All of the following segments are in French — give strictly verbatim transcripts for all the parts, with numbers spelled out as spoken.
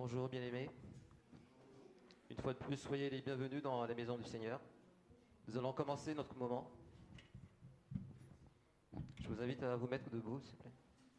Bonjour bien-aimés. Une fois de plus, soyez les bienvenus dans la maison du Seigneur. Nous allons commencer notre moment. Je vous invite à vous mettre debout, s'il vous plaît.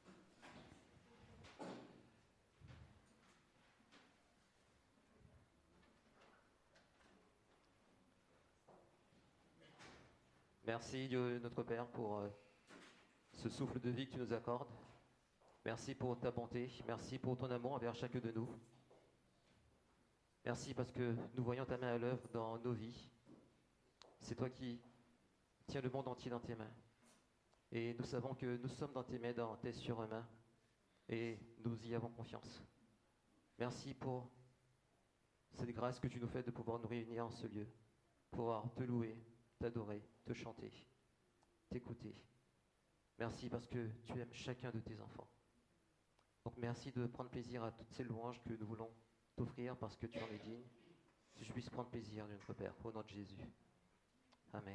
Merci Dieu notre Père pour euh, ce souffle de vie que tu nous accordes. Merci pour ta bonté, merci pour ton amour envers chacun de nous. Merci parce que nous voyons ta main à l'œuvre dans nos vies. C'est toi qui tiens le monde entier dans tes mains. Et nous savons que nous sommes dans tes mains, dans tes surmains. Et nous y avons confiance. Merci pour cette grâce que tu nous fais de pouvoir nous réunir en ce lieu. Pouvoir te louer, t'adorer, te chanter, t'écouter. Merci parce que tu aimes chacun de tes enfants. Donc merci de prendre plaisir à toutes ces louanges que nous voulons t'offrir parce que tu en es digne. Que je puisse prendre plaisir, notre Père, au nom de Jésus. Amen.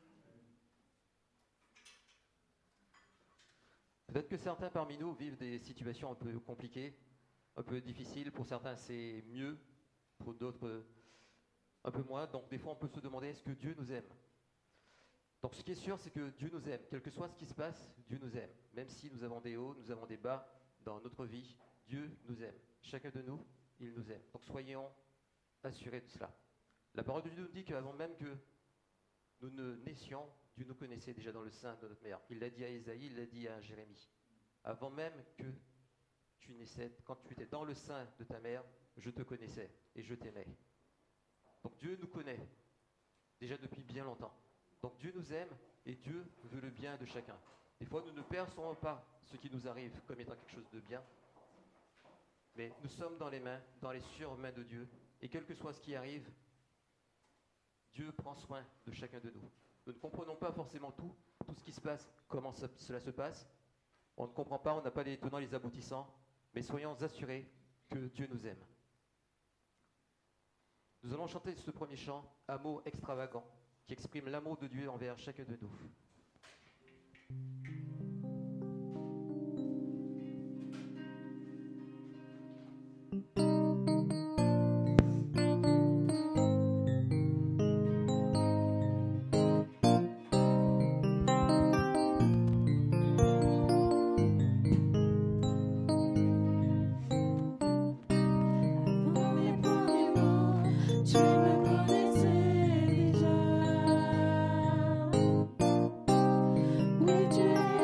Peut-être que certains parmi nous vivent des situations un peu compliquées, un peu difficiles. Pour certains, c'est mieux. Pour d'autres, un peu moins. Donc des fois, on peut se demander, est-ce que Dieu nous aime ? Donc ce qui est sûr, c'est que Dieu nous aime. Quel que soit ce qui se passe, Dieu nous aime. Même si nous avons des hauts, nous avons des bas dans notre vie, Dieu nous aime. Chacun de nous, il nous aime. Donc soyons assurés de cela. La parole de Dieu nous dit qu'avant même que nous ne naissions, Dieu nous connaissait déjà dans le sein de notre mère. Il l'a dit à Ésaïe, il l'a dit à Jérémie. Avant même que tu naissais, quand tu étais dans le sein de ta mère, je te connaissais et je t'aimais. Donc Dieu nous connaît déjà depuis bien longtemps. Donc Dieu nous aime et Dieu veut le bien de chacun. Des fois, nous ne percevons pas ce qui nous arrive comme étant quelque chose de bien. Mais nous sommes dans les mains, dans les sûres mains de Dieu. Et quel que soit ce qui arrive, Dieu prend soin de chacun de nous. Nous ne comprenons pas forcément tout, tout ce qui se passe, comment ça, cela se passe. On ne comprend pas, on n'a pas les tenants, les aboutissants. Mais soyons assurés que Dieu nous aime. Nous allons chanter ce premier chant, Amour extravagant, qui exprime l'amour de Dieu envers chacun de nous.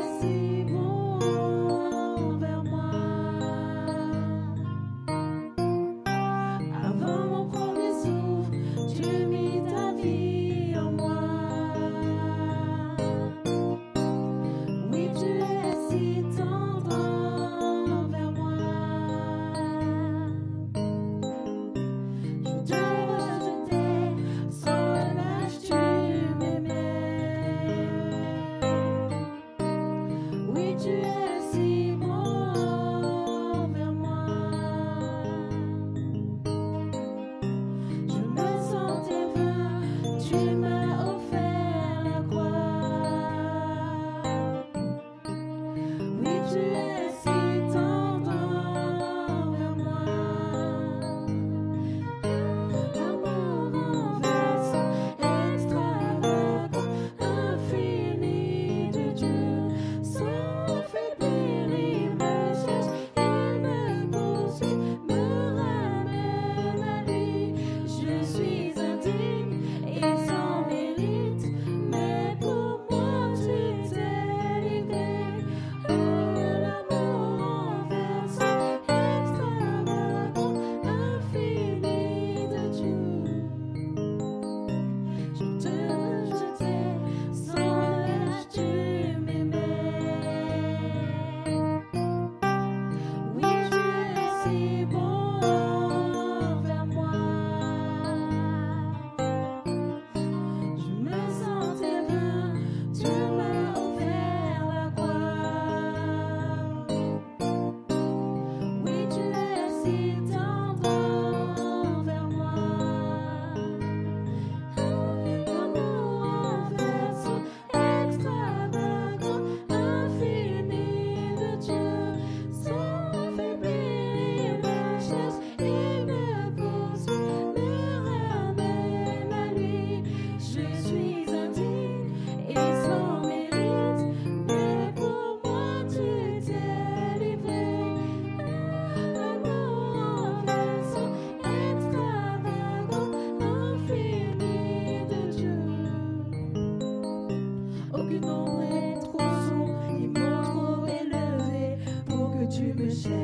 Vers moi.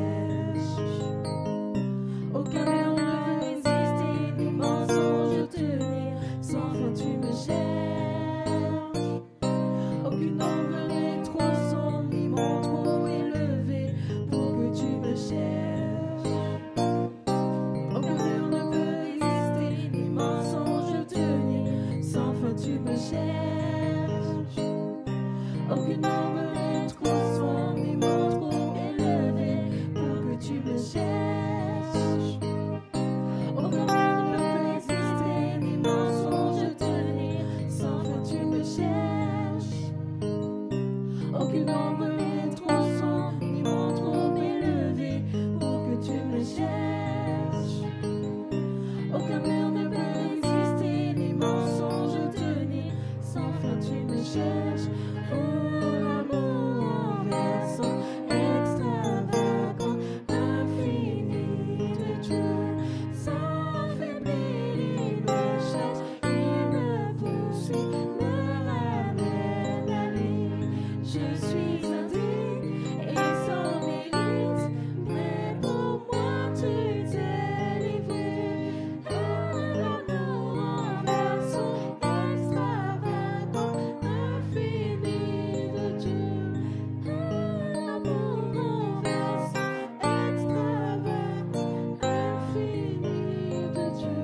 Aucun mur ne peut résister, ni mensonge tenir. Sans fin tu me cherches. Aucune ombre n'est trop sombre, ni mon trop élevé pour que tu me cherches. Aucun mur ne peut résister, ni mensonge tenir. Sans fin tu me cherches. Aucune ombre n'est trop sombre, ni mon trop élevé pour que tu me cherches. Aucun mur ne peut résister, ni mensonge tenir. Sans fin tu me cherches. Aucune ombre n'est trop sombre, ni mon trop élevé pour que tu me cherches. Aucun mur ne peut résister, ni mensonge tenir. Sans fin tu me cherches. Oh, l'amour renversant, extravagant, infini de Dieu. Sans faiblir, il me chasse, il me poursuit, me ramène à lui. Je suis indigne et sans mérite, mais pour moi tu t'es livré. Oh, l'amour renversant, extravagant, infini de Dieu. Oh, l'amour renversant, extravagant, infini de Dieu.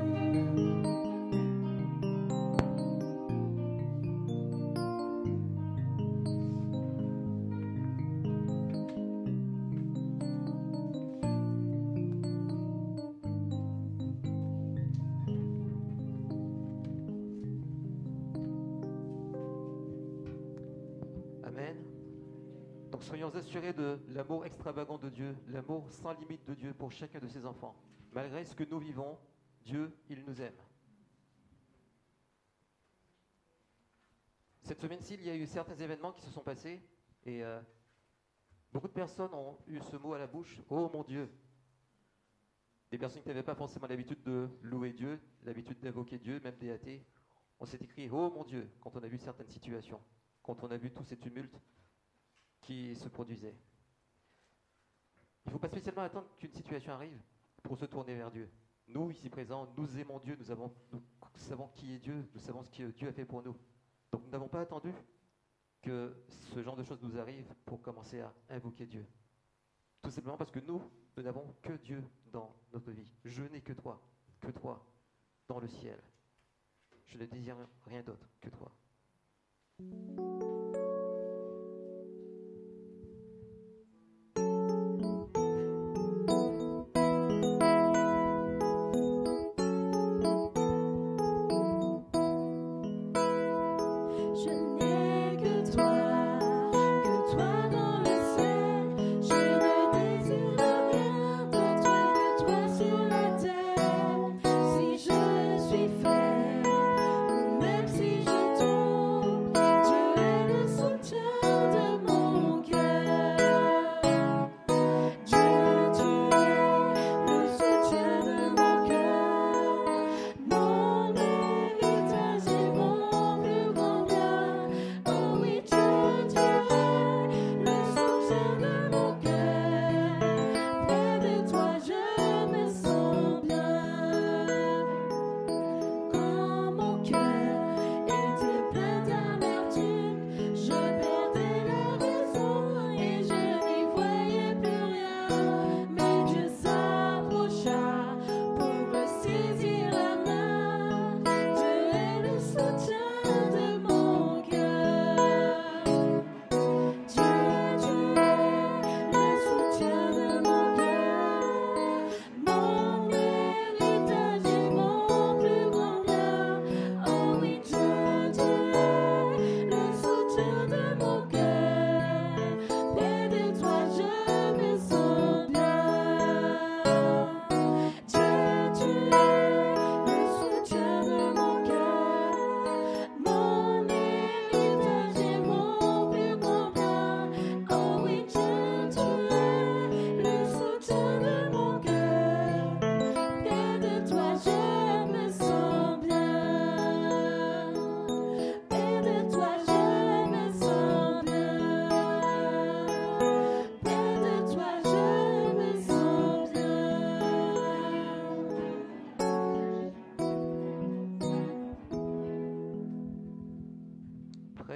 Amen. Donc soyons assurés de l'amour extravagant de Dieu, l'amour sans limite de Dieu pour chacun de ses enfants. Malgré ce que nous vivons, Dieu, il nous aime. Cette semaine-ci, il y a eu certains événements qui se sont passés et euh, beaucoup de personnes ont eu ce mot à la bouche, « Oh mon Dieu !» Des personnes qui n'avaient pas forcément l'habitude de louer Dieu, l'habitude d'invoquer Dieu, même des athées. On s'est écrit « Oh mon Dieu !» quand on a vu certaines situations, quand on a vu tous ces tumultes qui se produisaient. Il ne faut pas spécialement attendre qu'une situation arrive pour se tourner vers Dieu. Nous, ici présents, nous aimons Dieu, nous, avons, nous savons qui est Dieu, nous savons ce que Dieu a fait pour nous. Donc nous n'avons pas attendu que ce genre de choses nous arrive pour commencer à invoquer Dieu. Tout simplement parce que nous, nous n'avons que Dieu dans notre vie. Je n'ai que toi, que toi, dans le ciel. Je ne désire rien d'autre que toi. Je n'ai que toi, que toi dans le ciel. Je ne désire rien d'autre que toi sur la terre. Si je suis faible, ou même si je tombe, Dieu est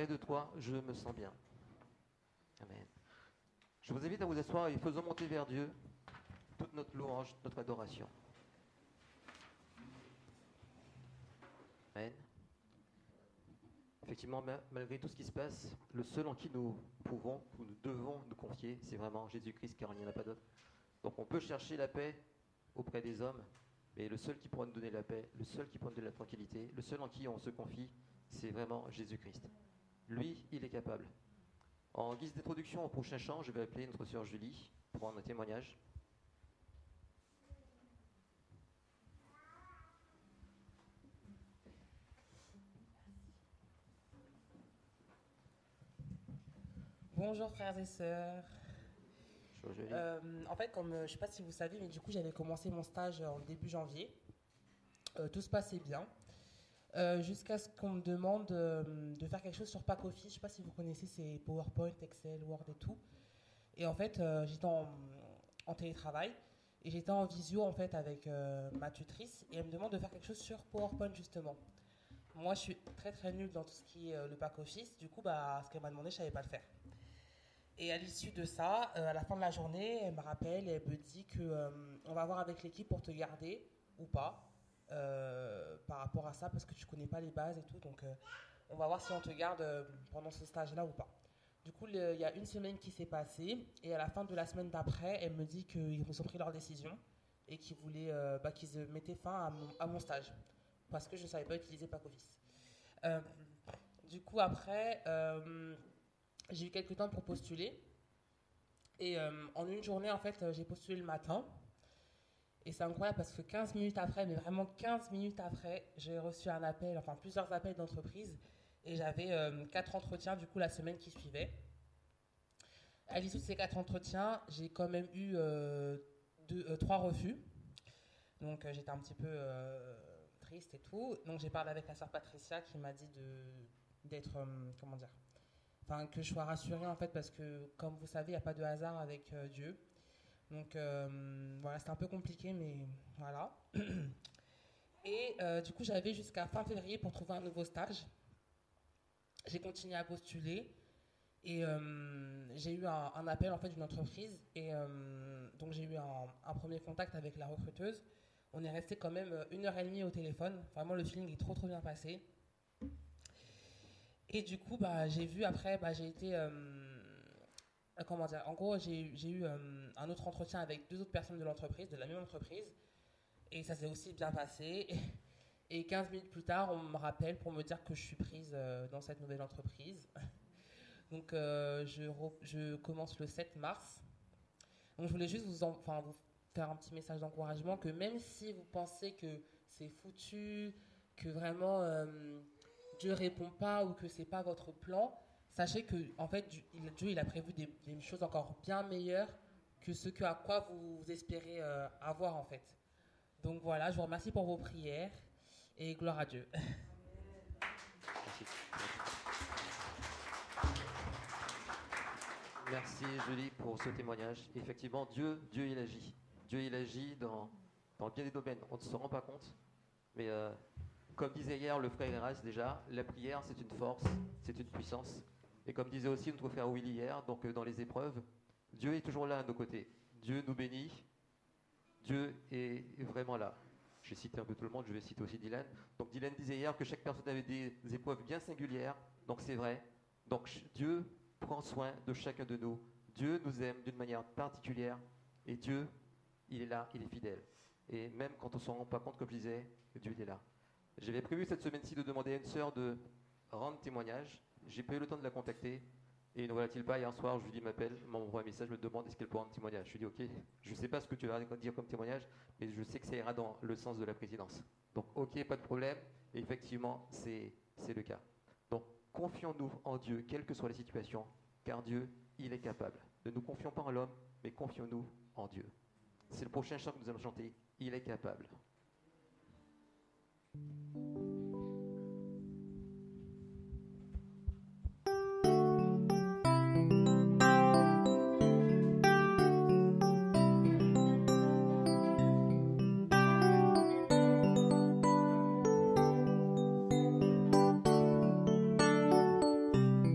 Près de toi, je me sens bien. Amen. Je vous invite à vous asseoir et faisons monter vers Dieu toute notre louange, notre adoration. Amen. Effectivement, malgré tout ce qui se passe, le seul en qui nous pouvons, ou nous devons nous confier, c'est vraiment Jésus-Christ, car il n'y en a pas d'autre. Donc on peut chercher la paix auprès des hommes, mais le seul qui pourra nous donner la paix, le seul qui pourra nous donner la tranquillité, le seul en qui on se confie, c'est vraiment Jésus-Christ. Lui, il est capable. En guise d'introduction au prochain chant, je vais appeler notre sœur Julie pour rendre un témoignage. Bonjour frères et sœurs. Bonjour Julie. Euh, en fait, comme euh, je ne sais pas si vous savez, mais du coup j'avais commencé mon stage en début janvier. Euh, tout se passait bien. Euh, jusqu'à ce qu'on me demande euh, de faire quelque chose sur Pack Office. Je ne sais pas si vous connaissez, c'est PowerPoint, Excel, Word et tout. Et en fait, euh, j'étais en, en télétravail et j'étais en visio en fait avec euh, ma tutrice et elle me demande de faire quelque chose sur PowerPoint justement. Moi, je suis très très nulle dans tout ce qui est euh, le Pack Office. Du coup, bah, ce qu'elle m'a demandé, je ne savais pas le faire. Et à l'issue de ça, euh, à la fin de la journée, elle me rappelle et elle me dit qu'on euh, va voir avec l'équipe pour te garder ou pas. Euh, par rapport à ça parce que tu connais pas les bases et tout, donc euh, on va voir si on te garde euh, pendant ce stage là ou pas. Du coup, il y a une semaine qui s'est passée et à la fin de la semaine d'après, elle me dit qu'ils ont pris leur décision et qu'ils voulaient euh, bah, qu'ils mettaient fin à mon, à mon stage parce que je savais pas utiliser Pack Office. Euh, du coup, après, euh, j'ai eu quelques temps pour postuler et euh, en une journée, en fait, j'ai postulé le matin. Et c'est incroyable parce que quinze minutes après, mais vraiment quinze minutes après, j'ai reçu un appel, enfin plusieurs appels d'entreprise. Et j'avais euh, quatre entretiens du coup la semaine qui suivait. À l'issue de ces quatre entretiens, j'ai quand même eu euh, deux, euh, trois refus. Donc euh, j'étais un petit peu euh, triste et tout. Donc j'ai parlé avec la sœur Patricia qui m'a dit de, d'être, euh, comment dire, enfin que je sois rassurée en fait parce que comme vous savez, il n'y a pas de hasard avec euh, Dieu. Donc euh, voilà, c'était un peu compliqué, mais voilà. Et euh, du coup, j'avais jusqu'à fin février pour trouver un nouveau stage. J'ai continué à postuler et euh, j'ai eu un, un appel en fait d'une entreprise et euh, donc j'ai eu un, un premier contact avec la recruteuse. On est resté quand même une heure et demie au téléphone. Vraiment, le feeling est trop trop bien passé. Et du coup, bah, j'ai vu après, bah, j'ai été euh, comment dire, en gros, j'ai, j'ai eu euh, un autre entretien avec deux autres personnes de l'entreprise, de la même entreprise, et ça s'est aussi bien passé. Et quinze minutes plus tard, on me rappelle pour me dire que je suis prise euh, dans cette nouvelle entreprise. Donc, euh, je, re- je commence le sept mars. Donc, je voulais juste vous, en, enfin, vous faire un petit message d'encouragement que même si vous pensez que c'est foutu, que vraiment euh, Dieu répond pas ou que c'est pas votre plan, sachez que en fait Dieu il a prévu des, des choses encore bien meilleures que ce que à quoi vous, vous espérez euh, avoir en fait. Donc voilà, je vous remercie pour vos prières et gloire à Dieu. Merci. Merci Julie pour ce témoignage. Effectivement, Dieu, Dieu il agit. Dieu il agit dans, dans bien des domaines. On ne se rend pas compte, mais euh, comme disait hier le frère Eras déjà, la prière c'est une force, c'est une puissance. Et comme disait aussi notre frère Willy hier, donc euh, dans les épreuves, Dieu est toujours là à nos côtés. Dieu nous bénit. Dieu est vraiment là. J'ai cité un peu tout le monde, je vais citer aussi Dylan. Donc Dylan disait hier que chaque personne avait des épreuves bien singulières, donc c'est vrai. Donc Dieu prend soin de chacun de nous. Dieu nous aime d'une manière particulière et Dieu, il est là, il est fidèle. Et même quand on ne s'en rend pas compte, comme je disais, Dieu il est là. J'avais prévu cette semaine-ci de demander à une sœur de rendre témoignage. J'ai pas eu le temps de la contacter. Et ne voilà-t-il pas, hier soir, Julie m'appelle, m'envoie un message, me demande est-ce qu'elle peut rendre témoignage. Je lui dis ok, je ne sais pas ce que tu vas dire comme témoignage, mais je sais que ça ira dans le sens de la présidence. Donc ok, pas de problème. Et effectivement, c'est, c'est le cas. Donc confions-nous en Dieu, quelle que soit la situation, car Dieu, il est capable. Ne nous confions pas en l'homme, mais confions-nous en Dieu. C'est le prochain chant que nous allons chanter. Il est capable. Il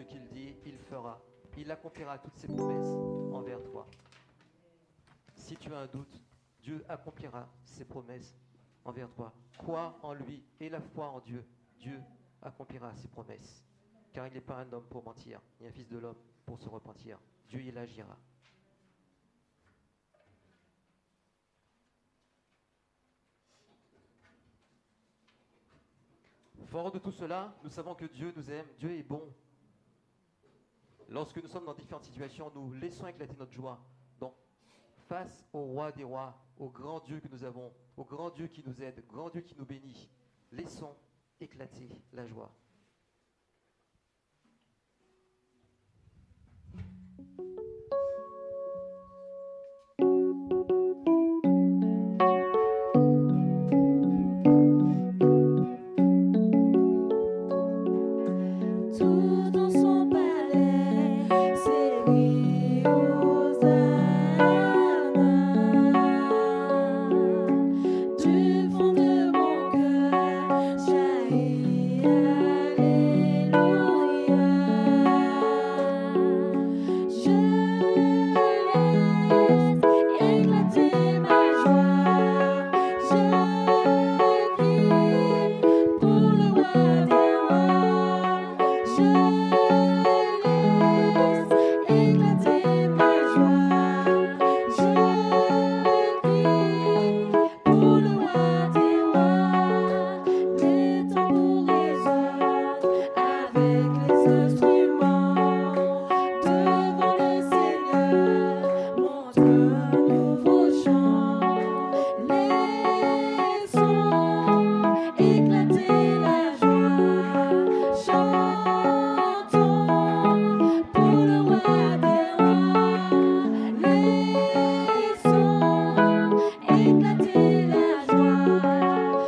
qu'il dit, il fera. Il accomplira toutes ses promesses envers toi. Si tu as un doute, Dieu accomplira ses promesses envers toi. Crois en lui et la foi en Dieu. Dieu accomplira ses promesses. Car il n'est pas un homme pour mentir, ni un fils de l'homme pour se repentir. Dieu, il agira. Fort de tout cela, nous savons que Dieu nous aime, Dieu est bon. Lorsque nous sommes dans différentes situations, nous laissons éclater notre joie. Donc, face au roi des rois, au grand Dieu que nous avons, au grand Dieu qui nous aide, au grand Dieu qui nous bénit, laissons éclater la joie. Tout dans son palais, c'est lui Hosanna. Du fond de mon cœur jaillit Alléluia. Je laisse éclater ma joie. Je crie pour le roi des rois. Je laisse éclater ma joie. Je crie pour le roi des rois. Les tambours résonnent avec les instruments. Devant le Seigneur, montre un nouveau chant. Laissons éclater la joie. Chantons pour le roi des rois. Laissons éclater la joie.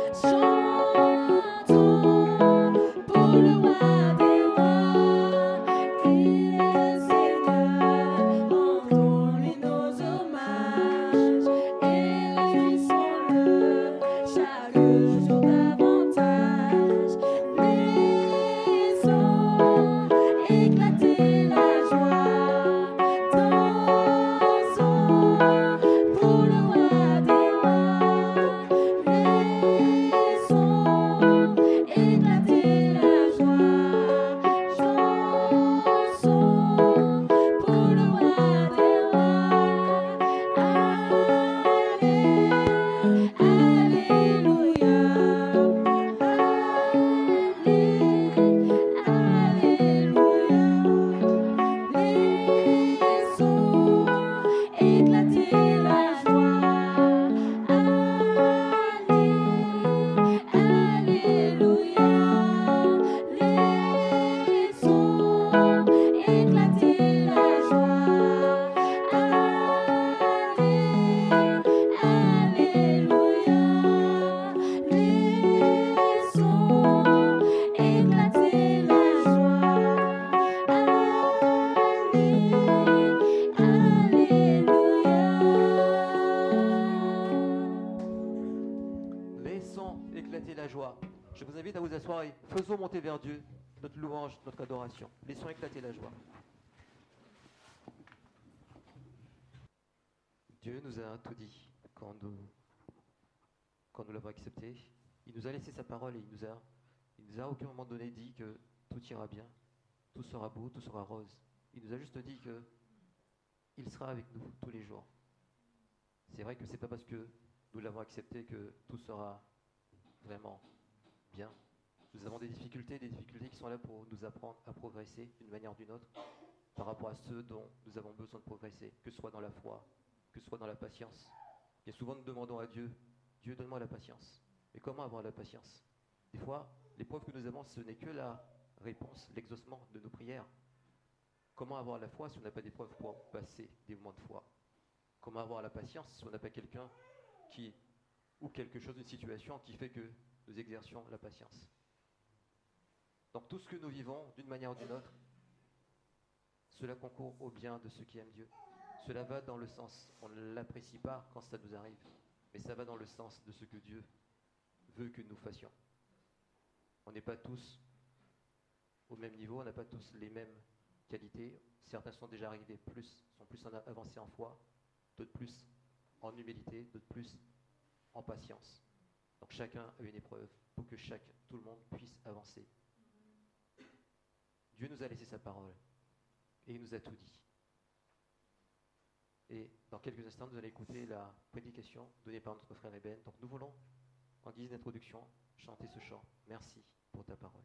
Chantons pour le roi des rois. Il est Seigneur, rendons-lui nos hommages et réjouissons-le chaque jour davantage. Laissons éclater la joie. Dansons pour le roi des rois. Laissons éclater la joie. Dansons pour le roi des rois. Alléluia. Laissons éclater la joie. Alléluia. Laissons éclater la joie. Alléluia. Laissons éclater la joie. Alléluia. Laissons éclater la joie. Je vous invite à vous asseoir et faisons monter vers Dieu notre louange, notre adoration. Laissons éclater la joie. Dieu nous a tout dit quand nous, quand nous l'avons accepté. Il nous a laissé sa parole et il nous a, il nous a à aucun moment donné dit que tout ira bien, tout sera beau, tout sera rose. Il nous a juste dit que il sera avec nous tous les jours. C'est vrai que c'est pas parce que nous l'avons accepté que tout sera vraiment bien. Nous avons des difficultés, des difficultés qui sont là pour nous apprendre à progresser d'une manière ou d'une autre par rapport à ceux dont nous avons besoin de progresser, que ce soit dans la foi, que ce soit dans la patience. Et souvent nous demandons à Dieu, Dieu donne-moi la patience. Mais comment avoir la patience? Des fois, l'épreuve que nous avons, ce n'est que la réponse, l'exaucement de nos prières. Comment avoir la foi si on n'a pas d'épreuve pour passer des moments de foi? Comment avoir la patience si on n'a pas quelqu'un qui, ou quelque chose, une situation qui fait que nous exercions la patience? Donc tout ce que nous vivons, d'une manière ou d'une autre, cela concourt au bien de ceux qui aiment Dieu. Cela va dans le sens, on ne l'apprécie pas quand ça nous arrive, mais ça va dans le sens de ce que Dieu veut que nous fassions. On n'est pas tous au même niveau, on n'a pas tous les mêmes qualités. Certains sont déjà arrivés plus, sont plus en a- avancés en foi, d'autres plus en humilité, d'autres plus en patience. Donc chacun a une épreuve pour que chaque, tout le monde puisse avancer. Dieu nous a laissé sa parole et il nous a tout dit. Et dans quelques instants, nous allons écouter la prédication donnée par notre frère Eben. Donc nous voulons, en guise d'introduction, chanter ce chant. Merci pour ta parole.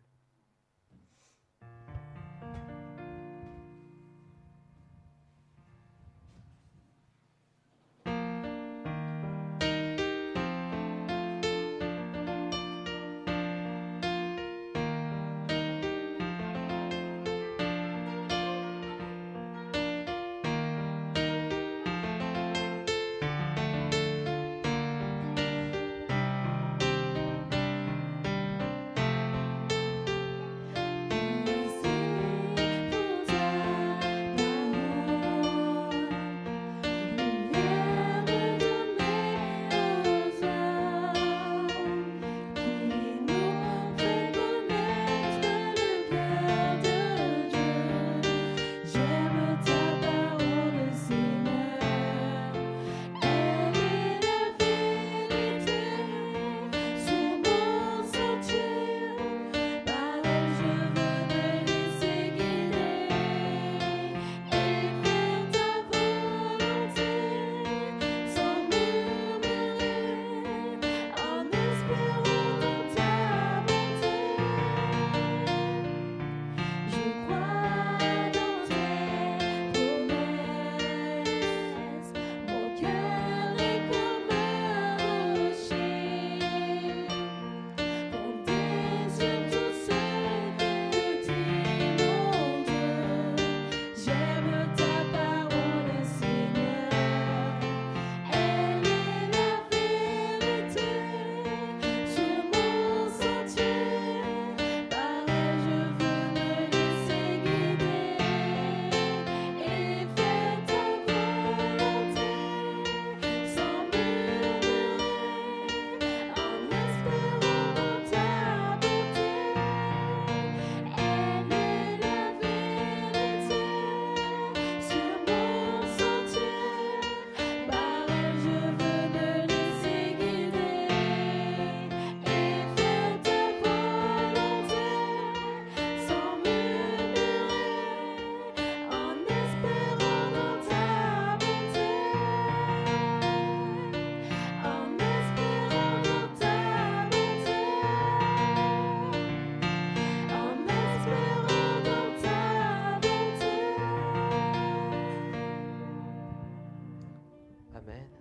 Amen.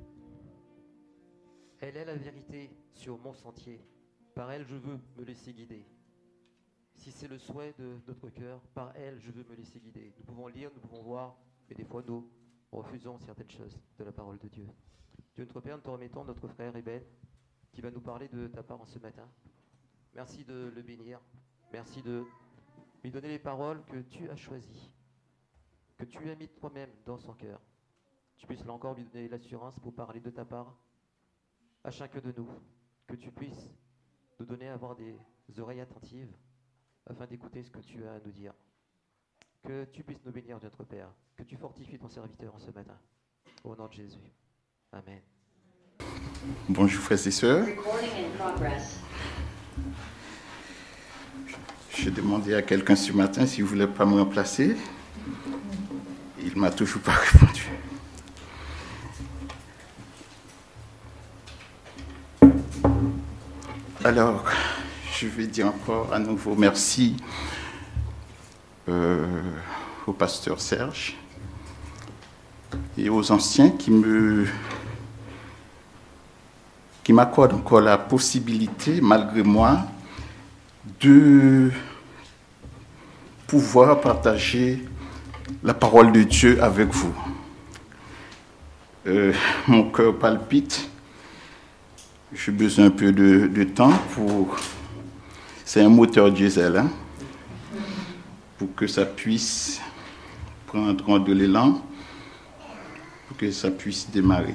Elle est la vérité sur mon sentier. Par elle, je veux me laisser guider. Si c'est le souhait de notre cœur, par elle, je veux me laisser guider. Nous pouvons lire, nous pouvons voir, mais des fois, nous refusons certaines choses de la parole de Dieu. Dieu notre Père, nous te remettons notre frère Eben, qui va nous parler de ta part en ce matin. Merci de le bénir. Merci de lui donner les paroles que tu as choisies, que tu as mis toi-même dans son cœur. Tu puisses là encore lui donner l'assurance pour parler de ta part à chacun de nous. Que tu puisses nous donner à avoir des oreilles attentives afin d'écouter ce que tu as à nous dire. Que tu puisses nous bénir, notre Père. Que tu fortifies ton serviteur en ce matin. Au nom de Jésus. Amen. Bonjour frères et sœurs. J'ai demandé à quelqu'un ce matin s'il ne voulait pas me remplacer. Il ne m'a toujours pas répondu. Alors, je vais dire encore à nouveau merci euh, au pasteur Serge et aux anciens qui me qui m'accordent encore la possibilité, malgré moi, de pouvoir partager la parole de Dieu avec vous. Euh, mon cœur palpite. J'ai besoin un peu de, de temps pour... C'est un moteur diesel, hein, pour que ça puisse prendre de l'élan, pour que ça puisse démarrer.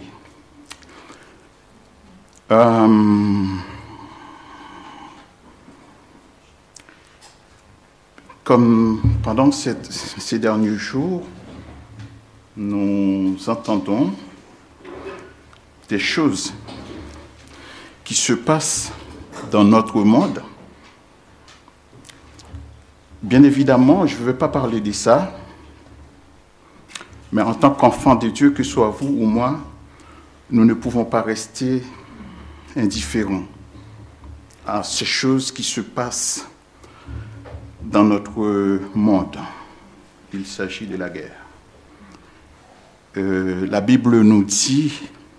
Euh, comme pendant cette, ces derniers jours, nous entendons des choses qui se passent dans notre monde. Bien évidemment, je ne veux pas parler de ça, mais en tant qu'enfant de Dieu, que ce soit vous ou moi, nous ne pouvons pas rester indifférents à ces choses qui se passent dans notre monde. Il s'agit de la guerre. Euh, la Bible nous dit,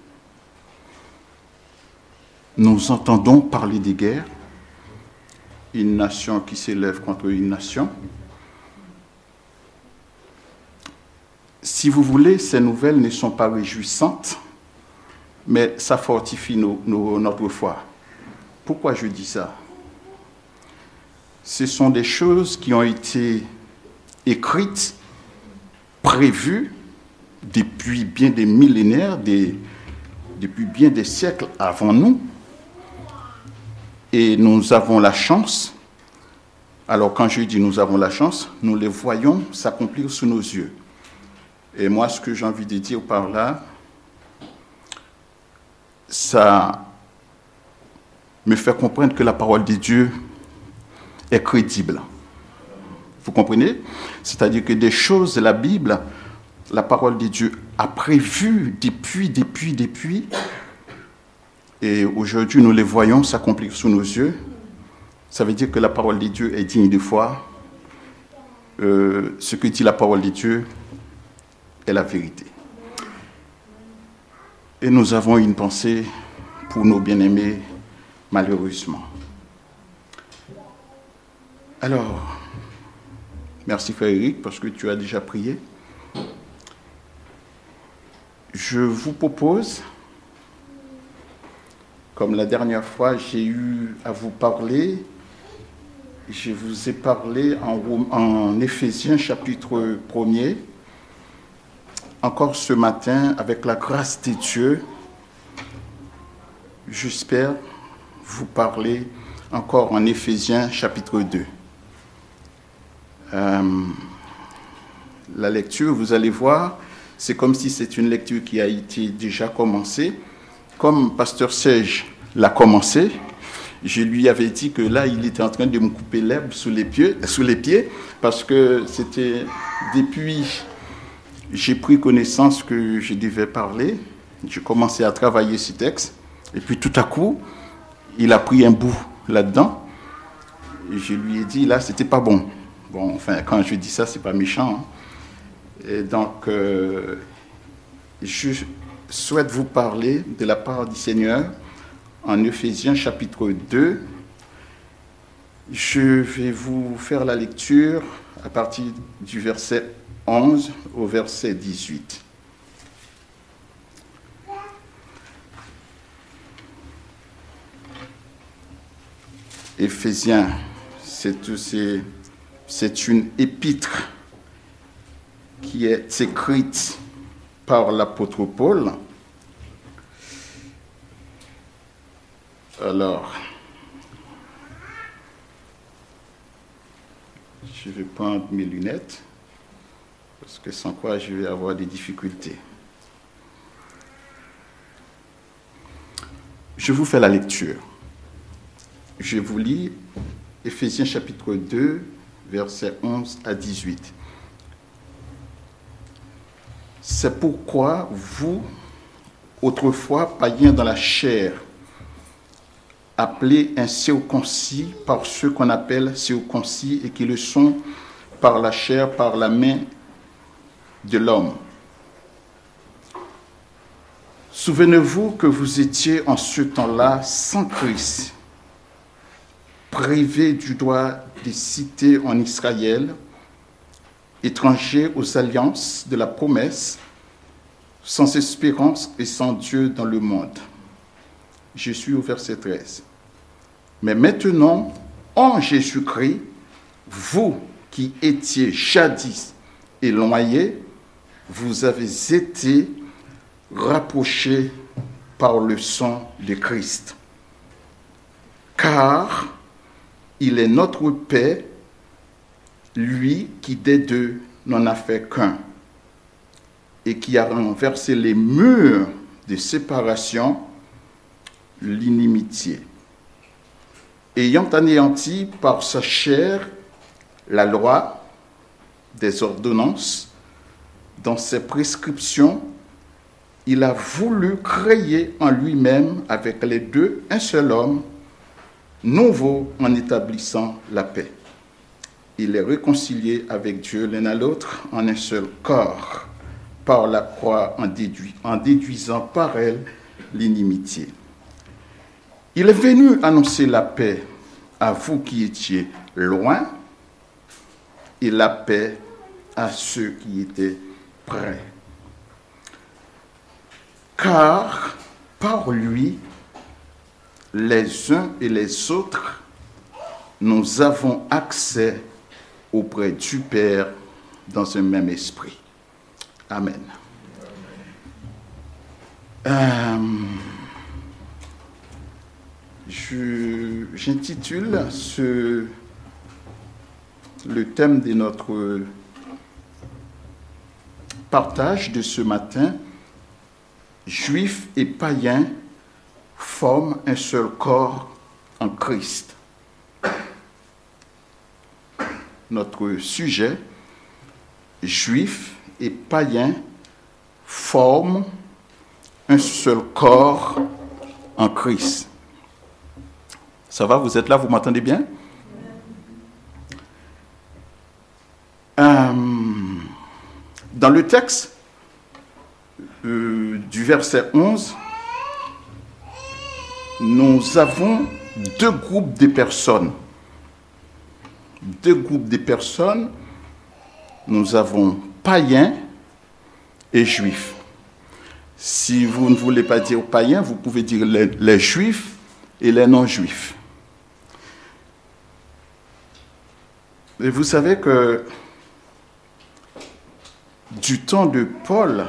nous entendons parler des guerres, une nation qui s'élève contre une nation. Si vous voulez, ces nouvelles ne sont pas réjouissantes, mais ça fortifie nos, nos, notre foi. Pourquoi je dis ça? Ce sont des choses qui ont été écrites, prévues depuis bien des millénaires, des, depuis bien des siècles avant nous. Et nous avons la chance, alors quand je dis nous avons la chance, nous les voyons s'accomplir sous nos yeux. Et moi, ce que j'ai envie de dire par là, ça me fait comprendre que la parole de Dieu est crédible. Vous comprenez? C'est-à-dire que des choses, la Bible, la parole de Dieu a prévu depuis, depuis, depuis, et aujourd'hui nous les voyons s'accomplir sous nos yeux. Ça veut dire que la parole de Dieu est digne de foi. Euh, ce que dit la parole de Dieu est la vérité. Et nous avons une pensée pour nos bien-aimés, malheureusement. Alors, merci Frère Eric, parce que tu as déjà prié. Je vous propose, comme la dernière fois j'ai eu à vous parler, je vous ai parlé en, en Éphésiens chapitre premier. Encore ce matin, avec la grâce de Dieu, j'espère vous parler encore en Éphésiens chapitre deux. Euh, la lecture, vous allez voir, c'est comme si c'est une lecture qui a été déjà commencée. Comme Pasteur Serge l'a commencé, je lui avais dit que là, il était en train de me couper l'herbe sous les pieds, sous les pieds parce que c'était depuis... J'ai pris connaissance que je devais parler, j'ai commencé à travailler ce texte, et puis tout à coup, il a pris un bout là-dedans, et je lui ai dit, là, c'était pas bon. Bon, enfin, quand je dis ça, c'est pas méchant. Hein. Et donc, euh, je souhaite vous parler de la part du Seigneur en Éphésiens chapitre deux. Je vais vous faire la lecture à partir du verset onze au verset dix-huit. Éphésiens, c'est, c'est, c'est une épître qui est écrite par l'apôtre Paul. Alors, je vais prendre mes lunettes. Parce que sans quoi je vais avoir des difficultés. Je vous fais la lecture. Je vous lis Éphésiens chapitre deux, versets onze à dix-huit. C'est pourquoi vous, autrefois païens dans la chair, appelés incirconcis par ceux qu'on appelle circoncis et qui le sont par la chair, par la main de l'homme. Souvenez-vous que vous étiez en ce temps-là sans Christ, privés du droit de cité en Israël, étrangers aux alliances de la promesse, sans espérance et sans Dieu dans le monde. Je suis au verset treize. Mais maintenant, en Jésus-Christ, vous qui étiez jadis éloignés, vous avez été rapprochés par le sang de Christ. Car il est notre paix, lui qui des deux n'en a fait qu'un, et qui a renversé les murs de séparation, l'inimitié, ayant anéanti par sa chair la loi des ordonnances, dans ses prescriptions, il a voulu créer en lui-même avec les deux un seul homme, nouveau en établissant la paix. Il est réconcilié avec Dieu l'un à l'autre en un seul corps, par la croix en, déduit, en déduisant par elle l'inimitié. Il est venu annoncer la paix à vous qui étiez loin et la paix à ceux qui étaient près. Car par lui, les uns et les autres, nous avons accès auprès du Père dans un même esprit. Amen. Euh, je, j'intitule ce, le thème de notre partage de ce matin, Juifs et païens forment un seul corps en Christ. Notre sujet, Juifs et païens forment un seul corps en Christ. Ça va, vous êtes là, vous m'entendez bien? Euh, dans le texte euh, du verset onze, nous avons deux groupes de personnes. Deux groupes de personnes. Nous avons païens et juifs. Si vous ne voulez pas dire païens, vous pouvez dire les, les juifs et les non-juifs. Et vous savez que du temps de Paul,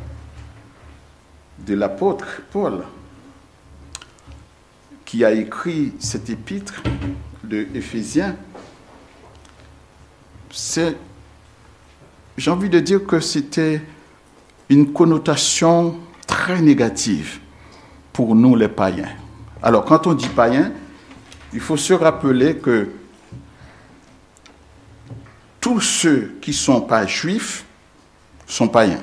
de l'apôtre Paul, qui a écrit cet épître de Éphésiens, c'est, j'ai envie de dire que c'était une connotation très négative pour nous les païens. Alors, quand on dit païen, il faut se rappeler que tous ceux qui ne sont pas juifs sont païens.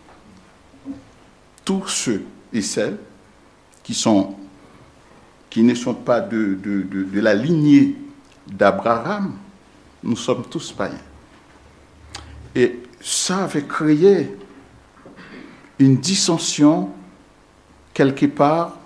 Tous ceux et celles qui, sont, qui ne sont pas de, de, de, de la lignée d'Abraham, nous sommes tous païens. Et ça avait créé une dissension quelque part.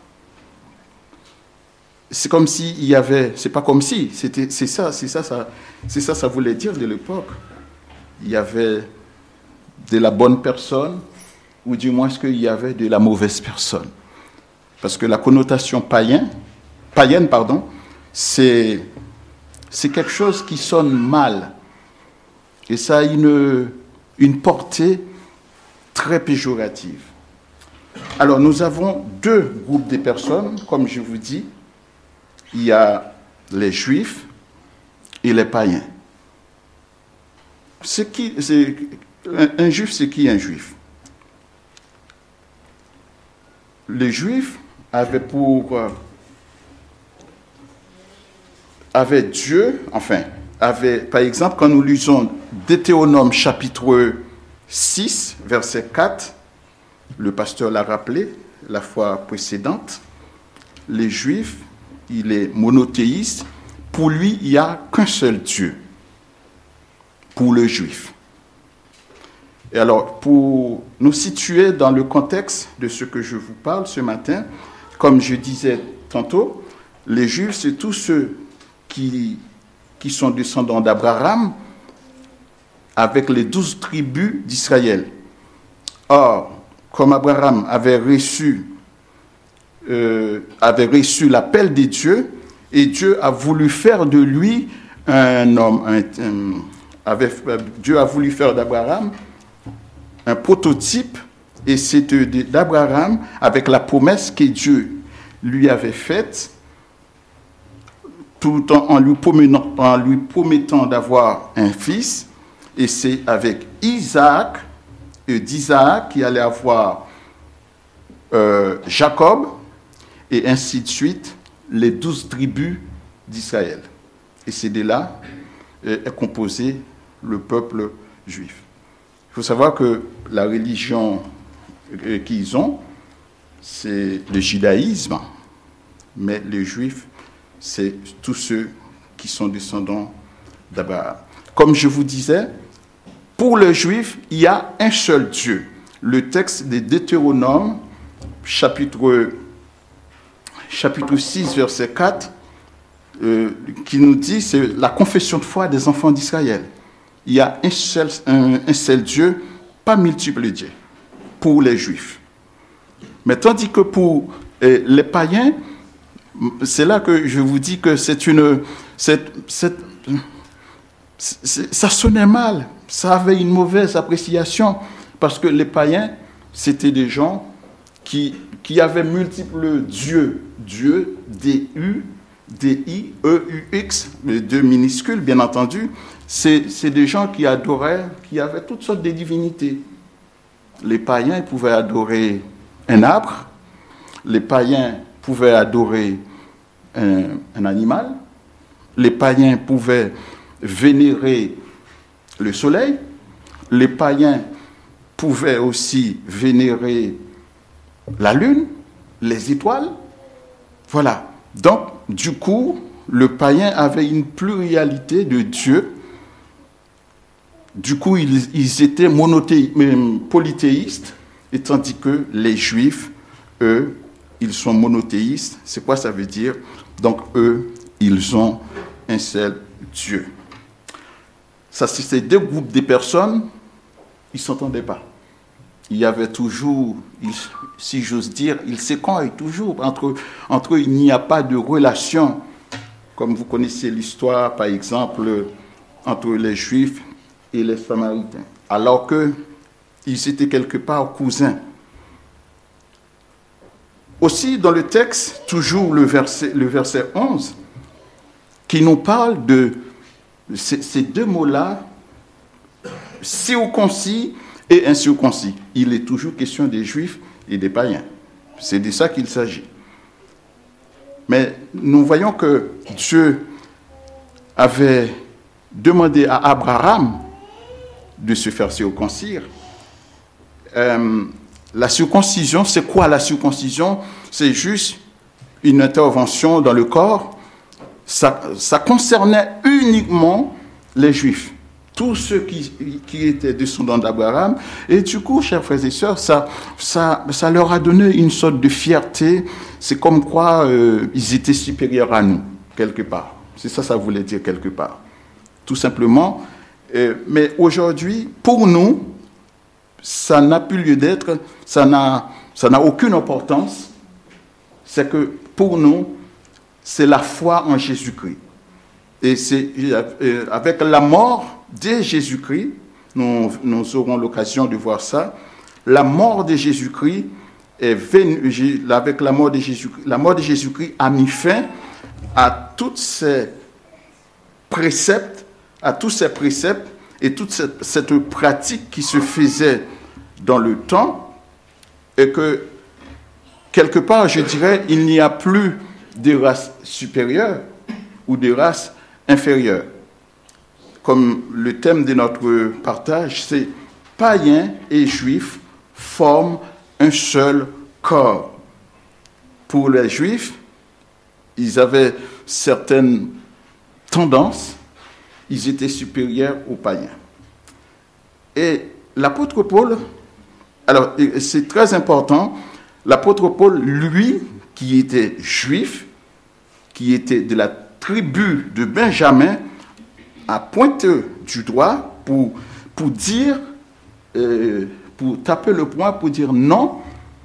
C'est comme s'il y avait, c'est pas comme si, c'était, c'est ça, c'est ça, ça, c'est ça, ça voulait dire de l'époque. Il y avait de la bonne personne, ou du moins qu'il y avait de la mauvaise personne. Parce que la connotation païen, païenne, pardon, c'est, c'est quelque chose qui sonne mal. Et ça a une, une portée très péjorative. Alors, nous avons deux groupes de personnes, comme je vous dis. Il y a les juifs et les païens. C'est qui, c'est, un, un juif, c'est qui un juif? Les juifs avaient pour... Euh, avaient Dieu, enfin, avaient, par exemple, quand nous lisons Deutéronome chapitre six, verset quatre, le pasteur l'a rappelé la fois précédente, les juifs, il est monothéiste. Pour lui, il n'y a qu'un seul Dieu. Pour le juif. Et alors, pour nous situer dans le contexte de ce que je vous parle ce matin, comme je disais tantôt, les juifs, c'est tous ceux qui, qui sont descendants d'Abraham avec les douze tribus d'Israël. Or, comme Abraham avait reçu Euh, avait reçu l'appel de Dieu et Dieu a voulu faire de lui un homme. Un, un, avait, Dieu a voulu faire d'Abraham un prototype et c'est de, de, d'Abraham avec la promesse que Dieu lui avait faite tout en, en, lui promettant, en lui promettant d'avoir un fils. Et c'est avec Isaac, et d'Isaac, qu'il allait avoir euh, Jacob, et ainsi de suite, les douze tribus d'Israël. Et c'est de là est composé le peuple juif. Il faut savoir que la religion qu'ils ont, c'est le judaïsme, mais les juifs, c'est tous ceux qui sont descendants d'Abraham. Comme je vous disais, pour les juifs, il y a un seul Dieu. Le texte de Deutéronome, chapitre, chapitre six, verset quatre, euh, qui nous dit, c'est la confession de foi des enfants d'Israël. Il y a un seul, un, un seul Dieu, pas multiples dieux, pour les juifs. Mais tandis que pour euh, les païens, c'est là que je vous dis que c'est une... C'est, c'est, c'est, ça sonnait mal, ça avait une mauvaise appréciation, parce que les païens, c'était des gens qui, qui avaient multiples dieux. Dieu, D-U, D-I, E-U-X, les deux minuscules, bien entendu. C'est, c'est des gens qui adoraient, qui avaient toutes sortes de divinités. Les païens pouvaient adorer un arbre, les païens pouvaient adorer un, un animal, les païens pouvaient vénérer le soleil, les païens pouvaient aussi vénérer la lune, les étoiles. Voilà. Donc, du coup, le païen avait une pluralité de dieux. Du coup, ils, ils étaient monothéistes, polythéistes, et tandis que les juifs, eux, ils sont monothéistes. C'est quoi ça veut dire? Donc, eux, ils ont un seul Dieu. Ça, c'est deux groupes de personnes, ils ne s'entendaient pas. Il y avait toujours, si j'ose dire, ils s'écognent toujours. Entre, entre eux, il n'y a pas de relation, comme vous connaissez l'histoire, par exemple, entre les Juifs et les Samaritains. Alors qu'ils étaient quelque part cousins. Aussi, dans le texte, toujours le verset, le verset onze, qui nous parle de ces, ces deux mots-là, circoncis et incirconcis. Il est toujours question des Juifs et des païens. C'est de ça qu'il s'agit. Mais nous voyons que Dieu avait demandé à Abraham de se faire circoncire. Euh, la circoncision, c'est quoi la circoncision? C'est juste une intervention dans le corps. Ça, ça concernait uniquement les Juifs, tous ceux qui, qui étaient descendants d'Abraham. Et du coup, chers frères et sœurs, ça, ça, ça leur a donné une sorte de fierté. C'est comme quoi euh, ils étaient supérieurs à nous, quelque part. C'est ça, ça voulait dire quelque part. Tout simplement. Euh, mais aujourd'hui, pour nous, ça n'a plus lieu d'être, ça n'a, ça n'a aucune importance. C'est que pour nous, c'est la foi en Jésus-Christ. Et c'est avec la mort de Jésus-Christ, nous, nous aurons l'occasion de voir ça. La mort de Jésus-Christ est venue, avec la mort de Jésus-Christ, la mort de Jésus-Christ a mis fin à toutes ces préceptes, à tous ces préceptes et toute cette, cette pratique qui se faisait dans le temps, et que quelque part, je dirais, il n'y a plus de races supérieures ou de races inférieures. Comme le thème de notre partage, c'est païens et juifs forment un seul corps. Pour les juifs, ils avaient certaines tendances, ils étaient supérieurs aux païens. Et l'apôtre Paul, alors c'est très important, l'apôtre Paul, lui, qui était juif, qui était de la tribu de Benjamin, a pointé du doigt pour, pour dire, euh, pour taper le poing, pour dire non,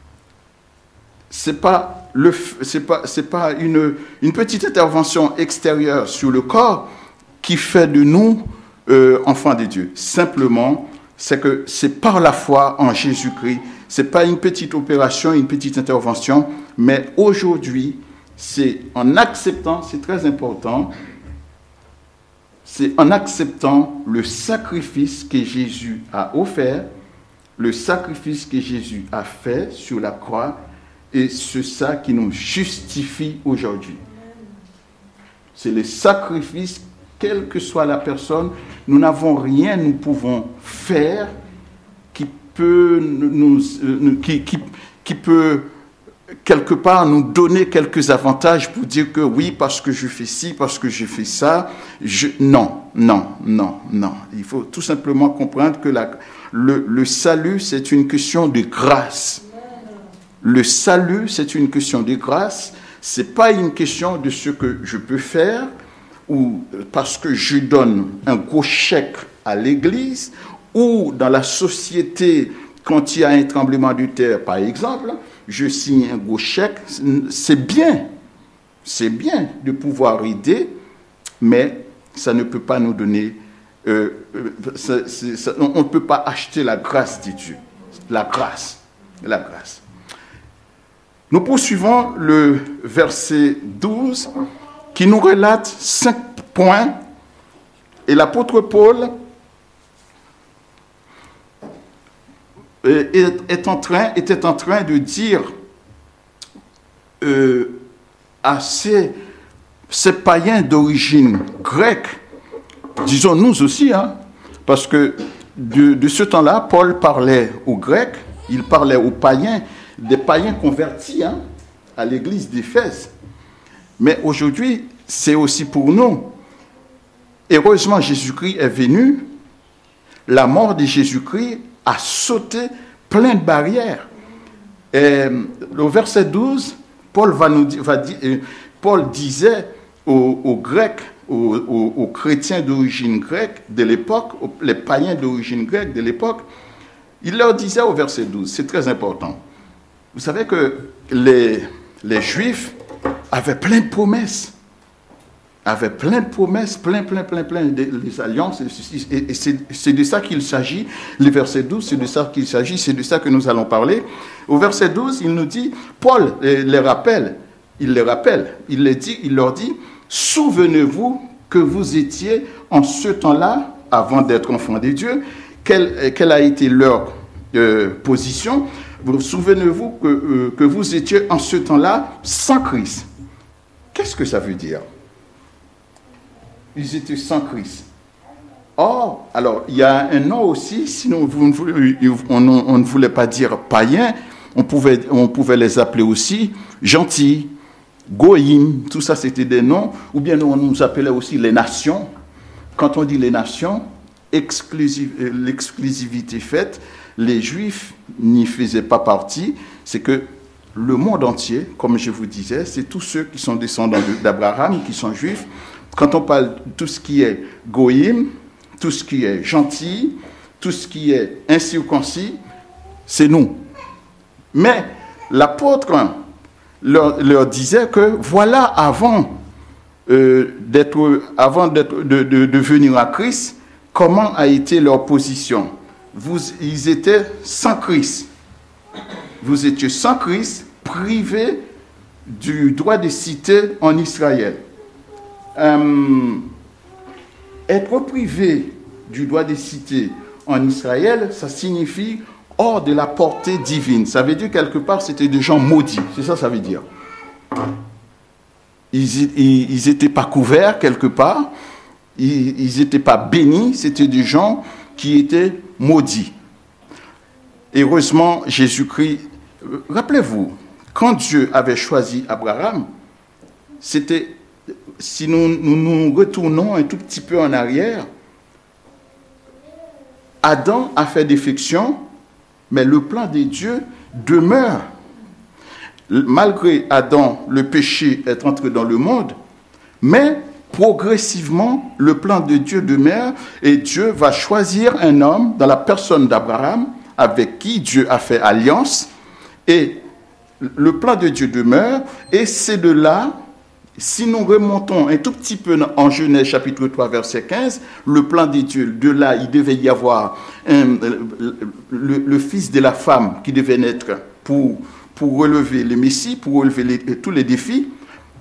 c'est pas, le, c'est pas, c'est pas une, une petite intervention extérieure sur le corps qui fait de nous euh, enfants de Dieu. Simplement, c'est que c'est par la foi en Jésus-Christ. C'est pas une petite opération, une petite intervention, mais aujourd'hui, c'est en acceptant, c'est très important, c'est en acceptant le sacrifice que Jésus a offert, le sacrifice que Jésus a fait sur la croix, et c'est ça qui nous justifie aujourd'hui. C'est le sacrifice, quelle que soit la personne, nous n'avons rien, nous pouvons faire qui peut nous, nous qui, qui, qui peut quelque part nous donner quelques avantages pour dire que oui, parce que je fais ci, parce que je fais ça, je... non, non, non, non. Il faut tout simplement comprendre que la, le, le salut, c'est une question de grâce. Le salut, c'est une question de grâce. C'est pas une question de ce que je peux faire ou parce que je donne un gros chèque à l'église ou dans la société, quand il y a un tremblement de terre, par exemple, je signe un gros chèque. C'est bien, c'est bien de pouvoir aider, mais ça ne peut pas nous donner, euh, ça, ça, on ne peut pas acheter la grâce de Dieu. La grâce, la grâce. Nous poursuivons le verset douze qui nous relate cinq points et l'apôtre Paul est, est en train, était en train de dire euh, à ces, ces païens d'origine grecque, disons nous aussi, hein, parce que de, de ce temps-là, Paul parlait aux Grecs, il parlait aux païens, des païens convertis hein, à l'église d'Éphèse. Mais aujourd'hui, c'est aussi pour nous. Heureusement, Jésus-Christ est venu. La mort de Jésus-Christ a sauté plein de barrières. Et, au verset douze, Paul, va nous, va dire, Paul disait aux, aux Grecs, aux, aux, aux chrétiens d'origine grecque de l'époque, les païens d'origine grecque de l'époque, il leur disait au verset douze, c'est très important. Vous savez que les, les Juifs avaient plein de promesses. Avaient plein de promesses, plein, plein, plein, plein de les alliances. Et, et c'est, c'est de ça qu'il s'agit. Le verset douze, c'est de ça qu'il s'agit. C'est de ça que nous allons parler. Au verset douze, il nous dit, Paul les rappelle. Il les rappelle. Il, les dit, il leur dit, souvenez-vous que vous étiez en ce temps-là, avant d'être enfants de Dieu, quelle, quelle a été leur euh, position. Vous souvenez-vous que, euh, que vous étiez en ce temps-là sans Christ. Qu'est-ce que ça veut dire? Ils étaient sans Christ. Or, alors, il y a un nom aussi, sinon vous ne voulez, on, on ne voulait pas dire païen, on pouvait, on pouvait les appeler aussi gentils, goïm, tout ça c'était des noms, ou bien on nous appelait aussi les nations. Quand on dit les nations, exclusive, l'exclusivité faite, les Juifs n'y faisaient pas partie, c'est que le monde entier, comme je vous disais, c'est tous ceux qui sont descendants d'Abraham, qui sont juifs. Quand on parle de tout ce qui est goïm, tout ce qui est gentil, tout ce qui est incirconcis, c'est nous. Mais l'apôtre leur, leur disait que voilà, avant, euh, d'être, avant d'être, de, de, de venir à Christ, comment a été leur position. Vous, ils étaient sans Christ. Vous étiez sans Christ, privés du droit de cité en Israël. Euh, être privé du droit de cité en Israël, ça signifie hors de la portée divine. Ça veut dire quelque part, c'était des gens maudits. C'est ça, ça veut dire. Ils n'étaient pas couverts quelque part. Ils n'étaient pas bénis. C'était des gens qui étaient maudits. Heureusement, Jésus-Christ, rappelez-vous, quand Dieu avait choisi Abraham, c'était, si nous, nous nous retournons un tout petit peu en arrière, Adam a fait défection, mais le plan de Dieu demeure. Malgré Adam, le péché est entré dans le monde, mais progressivement, le plan de Dieu demeure et Dieu va choisir un homme dans la personne d'Abraham avec qui Dieu a fait alliance et le plan de Dieu demeure et c'est de là, si nous remontons un tout petit peu en Genèse chapitre trois verset quinze, le plan de Dieu, de là il devait y avoir un, le, le, le fils de la femme qui devait naître pour, pour relever le Messie, pour relever les, tous les défis.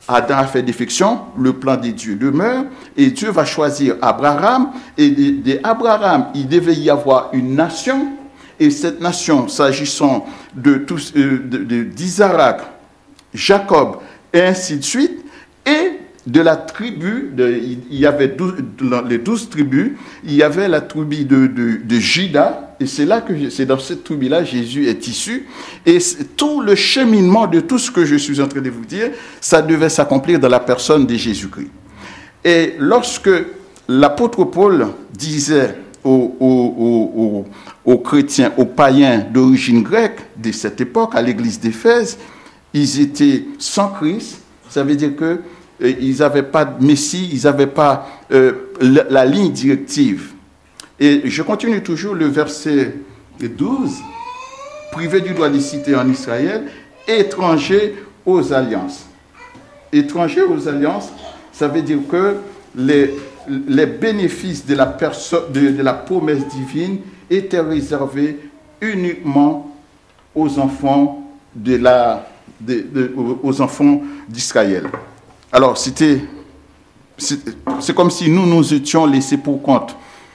Adam a fait défection, le plan de Dieu demeure, et Dieu va choisir Abraham, et d'Abraham, il devait y avoir une nation, et cette nation, s'agissant de tous, euh, de, de, d'Isaac, Jacob, et ainsi de suite, et de la tribu, de, il y avait douze, les douze tribus, il y avait la tribu de, de, de Juda, et c'est là que c'est dans cette tribu-là Jésus est issu, et tout le cheminement de tout ce que je suis en train de vous dire, ça devait s'accomplir dans la personne de Jésus-Christ. Et lorsque l'apôtre Paul disait aux, aux, aux, aux chrétiens, aux païens d'origine grecque de cette époque, à l'église d'Éphèse, ils étaient sans Christ, ça veut dire que ils n'avaient pas de Messie, ils n'avaient pas euh, la, la ligne directive. Et je continue toujours le verset douze. Privé du droit de cité en Israël, étranger aux alliances. Étranger aux alliances, ça veut dire que les, les bénéfices de la, perso- de, de la promesse divine étaient réservés uniquement aux enfants, de la, de, de, aux enfants d'Israël. Alors, c'était, c'est, c'est comme si nous nous étions laissés pour compte.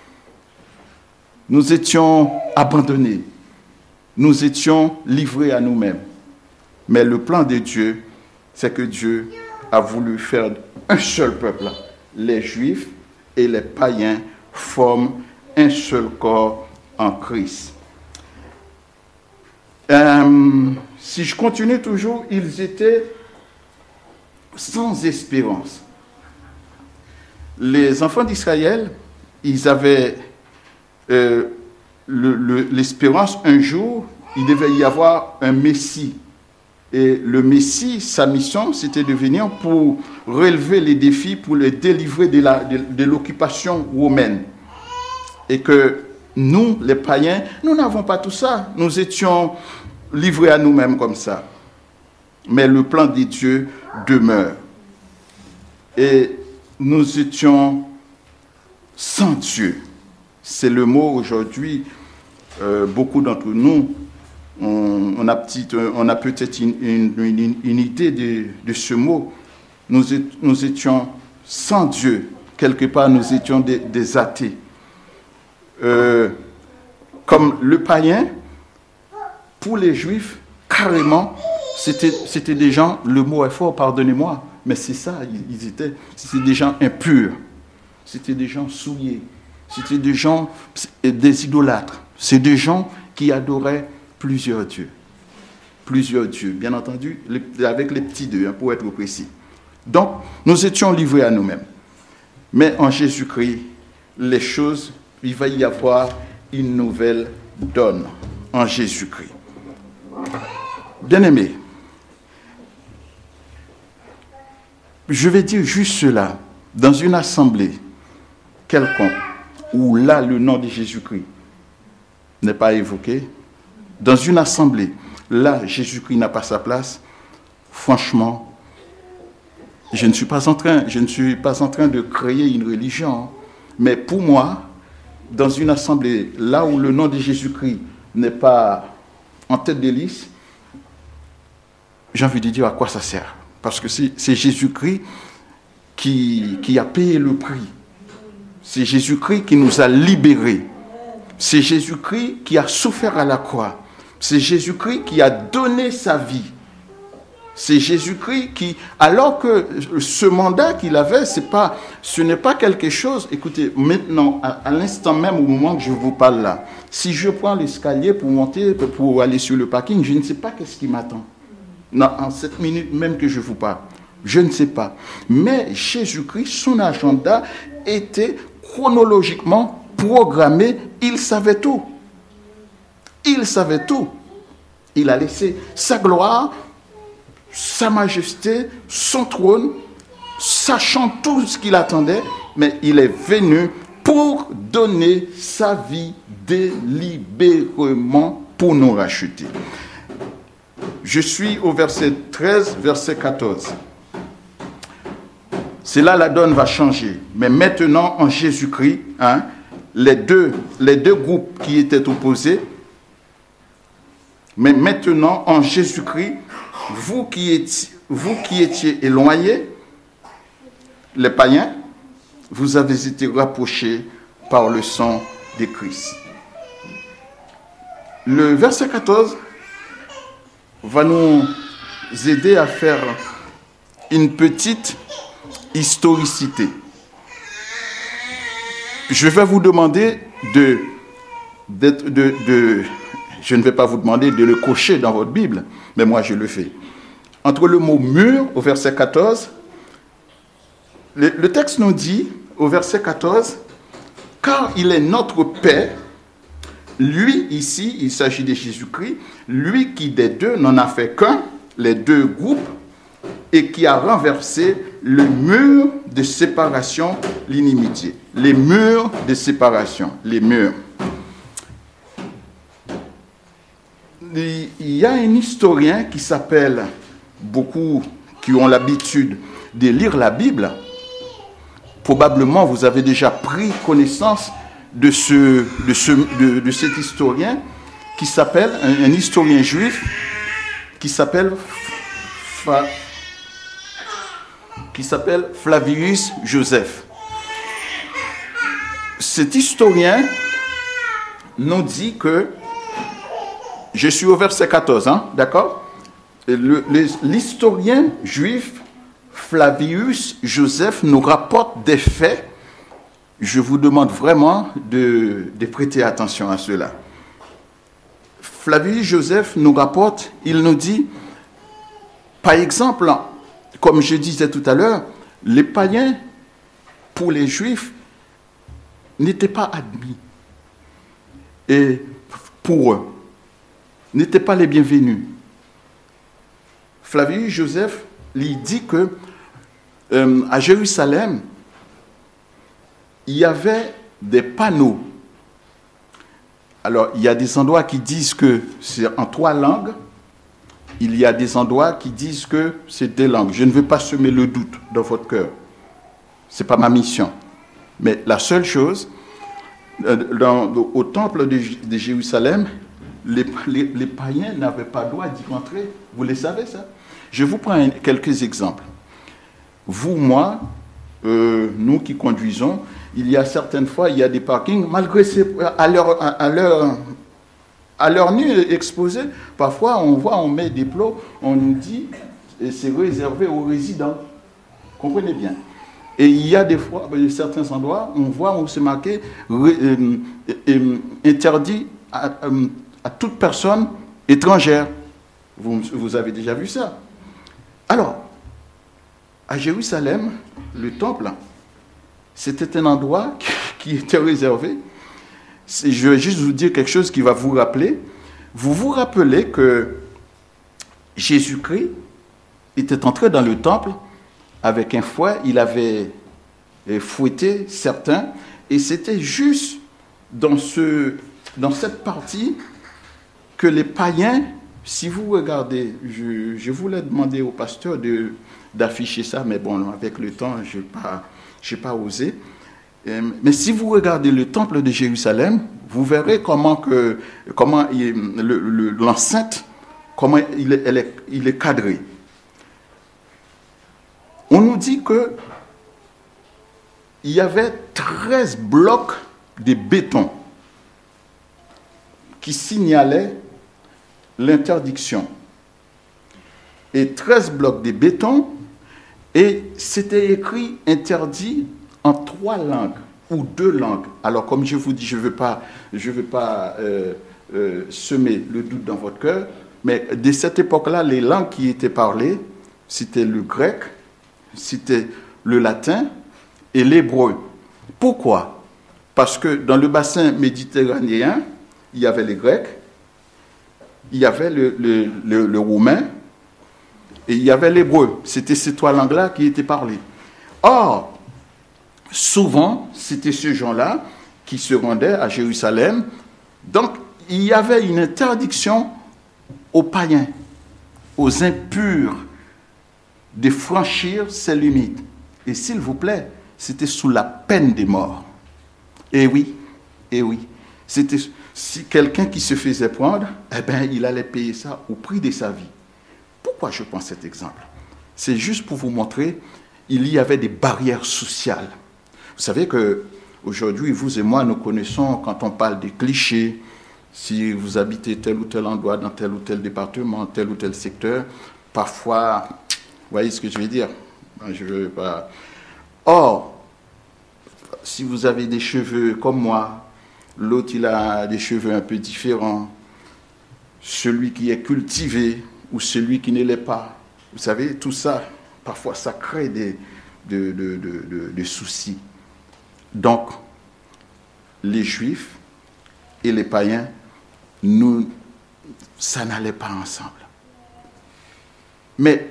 Nous étions abandonnés. Nous étions livrés à nous-mêmes. Mais le plan de Dieu, c'est que Dieu a voulu faire un seul peuple. Les Juifs et les païens forment un seul corps en Christ. Euh, si je continue toujours, ils étaient sans espérance. Les enfants d'Israël, ils avaient euh, le, le, l'espérance un jour, il devait y avoir un Messie. Et le Messie, sa mission, c'était de venir pour relever les défis, pour les délivrer de, la, de, de l'occupation romaine. Et que nous, les païens, nous n'avons pas tout ça. Nous étions livrés à nous-mêmes comme ça. Mais le plan de Dieu demeure. Et nous étions sans Dieu. C'est le mot aujourd'hui, euh, beaucoup d'entre nous, on, on, a, petite, on a peut-être une, une, une, une idée de, de ce mot. Nous, est, nous étions sans Dieu. Quelque part, nous étions des, des athées. Euh, comme le païen, pour les Juifs, carrément, C'était, c'était des gens, le mot est fort, pardonnez-moi, mais c'est ça, ils, ils étaient, c'était des gens impurs, c'était des gens souillés, c'était des gens, des idolâtres, c'est des gens qui adoraient plusieurs dieux, plusieurs dieux, bien entendu, les, avec les petits deux, hein, pour être précis. Donc, nous étions livrés à nous-mêmes. Mais en Jésus-Christ, les choses, il va y avoir une nouvelle donne en Jésus-Christ. Bien-aimés, je vais dire juste cela, dans une assemblée quelconque, où là, le nom de Jésus-Christ n'est pas évoqué, dans une assemblée, là, Jésus-Christ n'a pas sa place, franchement, je ne suis pas en train, je ne suis pas en train de créer une religion, mais pour moi, dans une assemblée, là où le nom de Jésus-Christ n'est pas en tête de liste, j'ai envie de dire à quoi ça sert. Parce que c'est, c'est Jésus-Christ qui, qui a payé le prix. C'est Jésus-Christ qui nous a libérés. C'est Jésus-Christ qui a souffert à la croix. C'est Jésus-Christ qui a donné sa vie. C'est Jésus-Christ qui, alors que ce mandat qu'il avait, c'est pas, ce n'est pas quelque chose, écoutez, maintenant, à, à l'instant même, au moment que je vous parle là, si je prends l'escalier pour monter, pour aller sur le parking, je ne sais pas qu'est-ce qui m'attend. Non, en cette minute même que je vous parle, je ne sais pas. Mais Jésus-Christ, son agenda était chronologiquement programmé, il savait tout. Il savait tout. Il a laissé sa gloire, sa majesté, son trône, sachant tout ce qu'il attendait, mais il est venu pour donner sa vie délibérément pour nous racheter. Je suis au verset treize, verset quatorze. C'est là la donne va changer. Mais maintenant, en Jésus-Christ, hein, les, deux, les deux groupes qui étaient opposés, mais maintenant, en Jésus-Christ, vous qui, êtes, vous qui étiez éloignés, les païens, vous avez été rapprochés par le sang de Christ. Le verset quatorze va nous aider à faire une petite historicité. Je vais vous demander de, de, de, de... Je ne vais pas vous demander de le cocher dans votre Bible, mais moi je le fais. Entre le mot mur au verset quatorze, le, le texte nous dit au verset quatorze, car il est notre paix, lui ici, il s'agit de Jésus-Christ, lui qui des deux n'en a fait qu'un, les deux groupes, et qui a renversé le mur de séparation, l'inimitié. Les murs de séparation, les murs. Il y a un historien qui s'appelle, beaucoup qui ont l'habitude de lire la Bible, probablement vous avez déjà pris connaissance de, ce, de, ce, de, de cet historien qui s'appelle, un, un historien juif qui s'appelle Fa, qui s'appelle Flavius Joseph. Cet historien nous dit que, je suis au verset quatorze, hein, d'accord? Le, le, l'historien juif Flavius Joseph nous rapporte des faits. Je vous demande vraiment de, de prêter attention à cela. Flavius Joseph nous rapporte, il nous dit, par exemple, comme je disais tout à l'heure, les païens, pour les juifs, n'étaient pas admis. Et pour eux, n'étaient pas les bienvenus. Flavius Joseph lui dit que euh, à Jérusalem, il y avait des panneaux. Alors, il y a des endroits qui disent que c'est en trois langues. Il y a des endroits qui disent que c'est des langues. Je ne veux pas semer le doute dans votre cœur. Ce n'est pas ma mission. Mais la seule chose, dans, au temple de, de Jérusalem, les, les, les païens n'avaient pas le droit d'y rentrer. Vous le savez, ça? Je vous prends quelques exemples. Vous, moi, euh, nous qui conduisons, il y a certaines fois, il y a des parkings, malgré ces, à leur, à leur, à leur nu exposé, parfois on voit, on met des plots, on nous dit, et c'est réservé aux résidents. Comprenez bien. Et il y a des fois, certains endroits, on voit où c'est marqué euh, euh, interdit à, euh, à toute personne étrangère. Vous, vous avez déjà vu ça. Alors, à Jérusalem, le temple, c'était un endroit qui était réservé. Je vais juste vous dire quelque chose qui va vous rappeler. Vous vous rappelez que Jésus-Christ était entré dans le temple avec un fouet, il avait fouetté certains, et c'était juste dans, ce, dans cette partie que les païens, si vous regardez, je, je voulais demander au pasteur de, d'afficher ça, mais bon, avec le temps, je n'ai pas, j'ai pas osé. Mais si vous regardez le temple de Jérusalem, vous verrez comment, que, comment il, le, le, l'enceinte, comment il est, elle est, il est cadré. On nous dit que il y avait treize blocs de béton qui signalaient l'interdiction. Et treize blocs de béton, et c'était écrit interdit en trois langues ou deux langues. Alors, comme je vous dis, je ne veux pas, je veux pas euh, euh, semer le doute dans votre cœur, mais de cette époque-là, les langues qui étaient parlées, c'était le grec, c'était le latin et l'hébreu. Pourquoi? Parce que dans le bassin méditerranéen, il y avait les Grecs, il y avait le, le, le, le roumain et il y avait l'hébreu. C'était ces trois langues-là qui étaient parlées. Or, souvent, c'était ces gens-là qui se rendaient à Jérusalem. Donc, il y avait une interdiction aux païens, aux impurs, de franchir ces limites. Et s'il vous plaît, c'était sous la peine de mort. Et oui, et oui. C'était, si quelqu'un qui se faisait prendre, eh bien, il allait payer ça au prix de sa vie. Pourquoi je prends cet exemple? C'est juste pour vous montrer, il y avait des barrières sociales. Vous savez qu'aujourd'hui, vous et moi, nous connaissons, quand on parle des clichés, si vous habitez tel ou tel endroit, dans tel ou tel département, tel ou tel secteur, parfois, vous voyez ce que je veux dire? Je veux pas... Or, si vous avez des cheveux comme moi, l'autre il a des cheveux un peu différents, celui qui est cultivé ou celui qui ne l'est pas, vous savez, tout ça, parfois ça crée des, de, de, de, de, de soucis. Donc, les Juifs et les païens, nous, ça n'allait pas ensemble. Mais,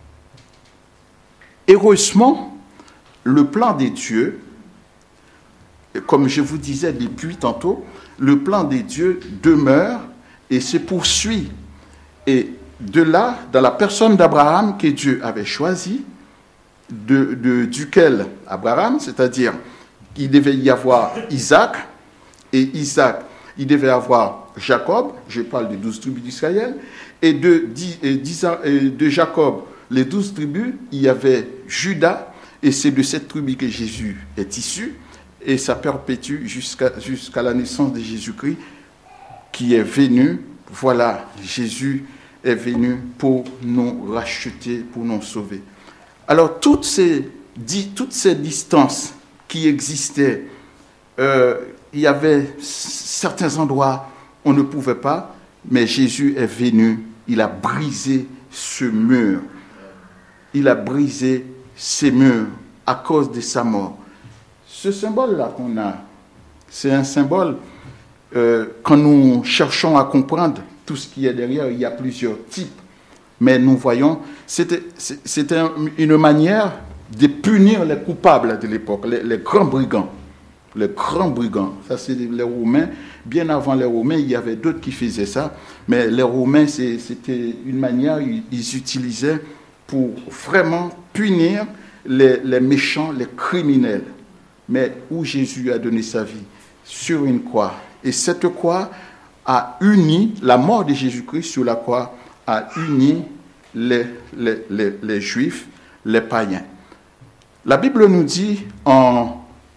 heureusement, le plan des dieux, comme je vous disais depuis tantôt, le plan des dieux demeure et se poursuit. Et de là, dans la personne d'Abraham que Dieu avait choisi, de, de, duquel Abraham, c'est-à-dire qu'il devait y avoir Isaac, et Isaac, il devait avoir Jacob, je parle des douze tribus d'Israël, et de, de, de Jacob, les douze tribus, il y avait Judas, et c'est de cette tribu que Jésus est issu, et ça perpétue jusqu'à, jusqu'à la naissance de Jésus-Christ, qui est venu, voilà, Jésus est venu pour nous racheter, pour nous sauver. Alors, toutes ces, toutes ces distances qui existaient, euh, il y avait certains endroits où on ne pouvait pas, mais Jésus est venu, il a brisé ce mur. Il a brisé ces murs à cause de sa mort. Ce symbole-là qu'on a, c'est un symbole, euh, quand nous cherchons à comprendre tout ce qui est derrière, il y a plusieurs types. Mais nous voyons, c'était, c'était une manière de punir les coupables de l'époque, les, les grands brigands. Les grands brigands, ça c'est les Romains. Bien avant les Romains, il y avait d'autres qui faisaient ça. Mais les Romains, c'est, c'était une manière, ils, ils utilisaient pour vraiment punir les, les méchants, les criminels. Mais où Jésus a donné sa vie, sur une croix. Et cette croix a uni, la mort de Jésus-Christ sur la croix a uni les, les, les, les Juifs, les païens. La Bible nous dit en,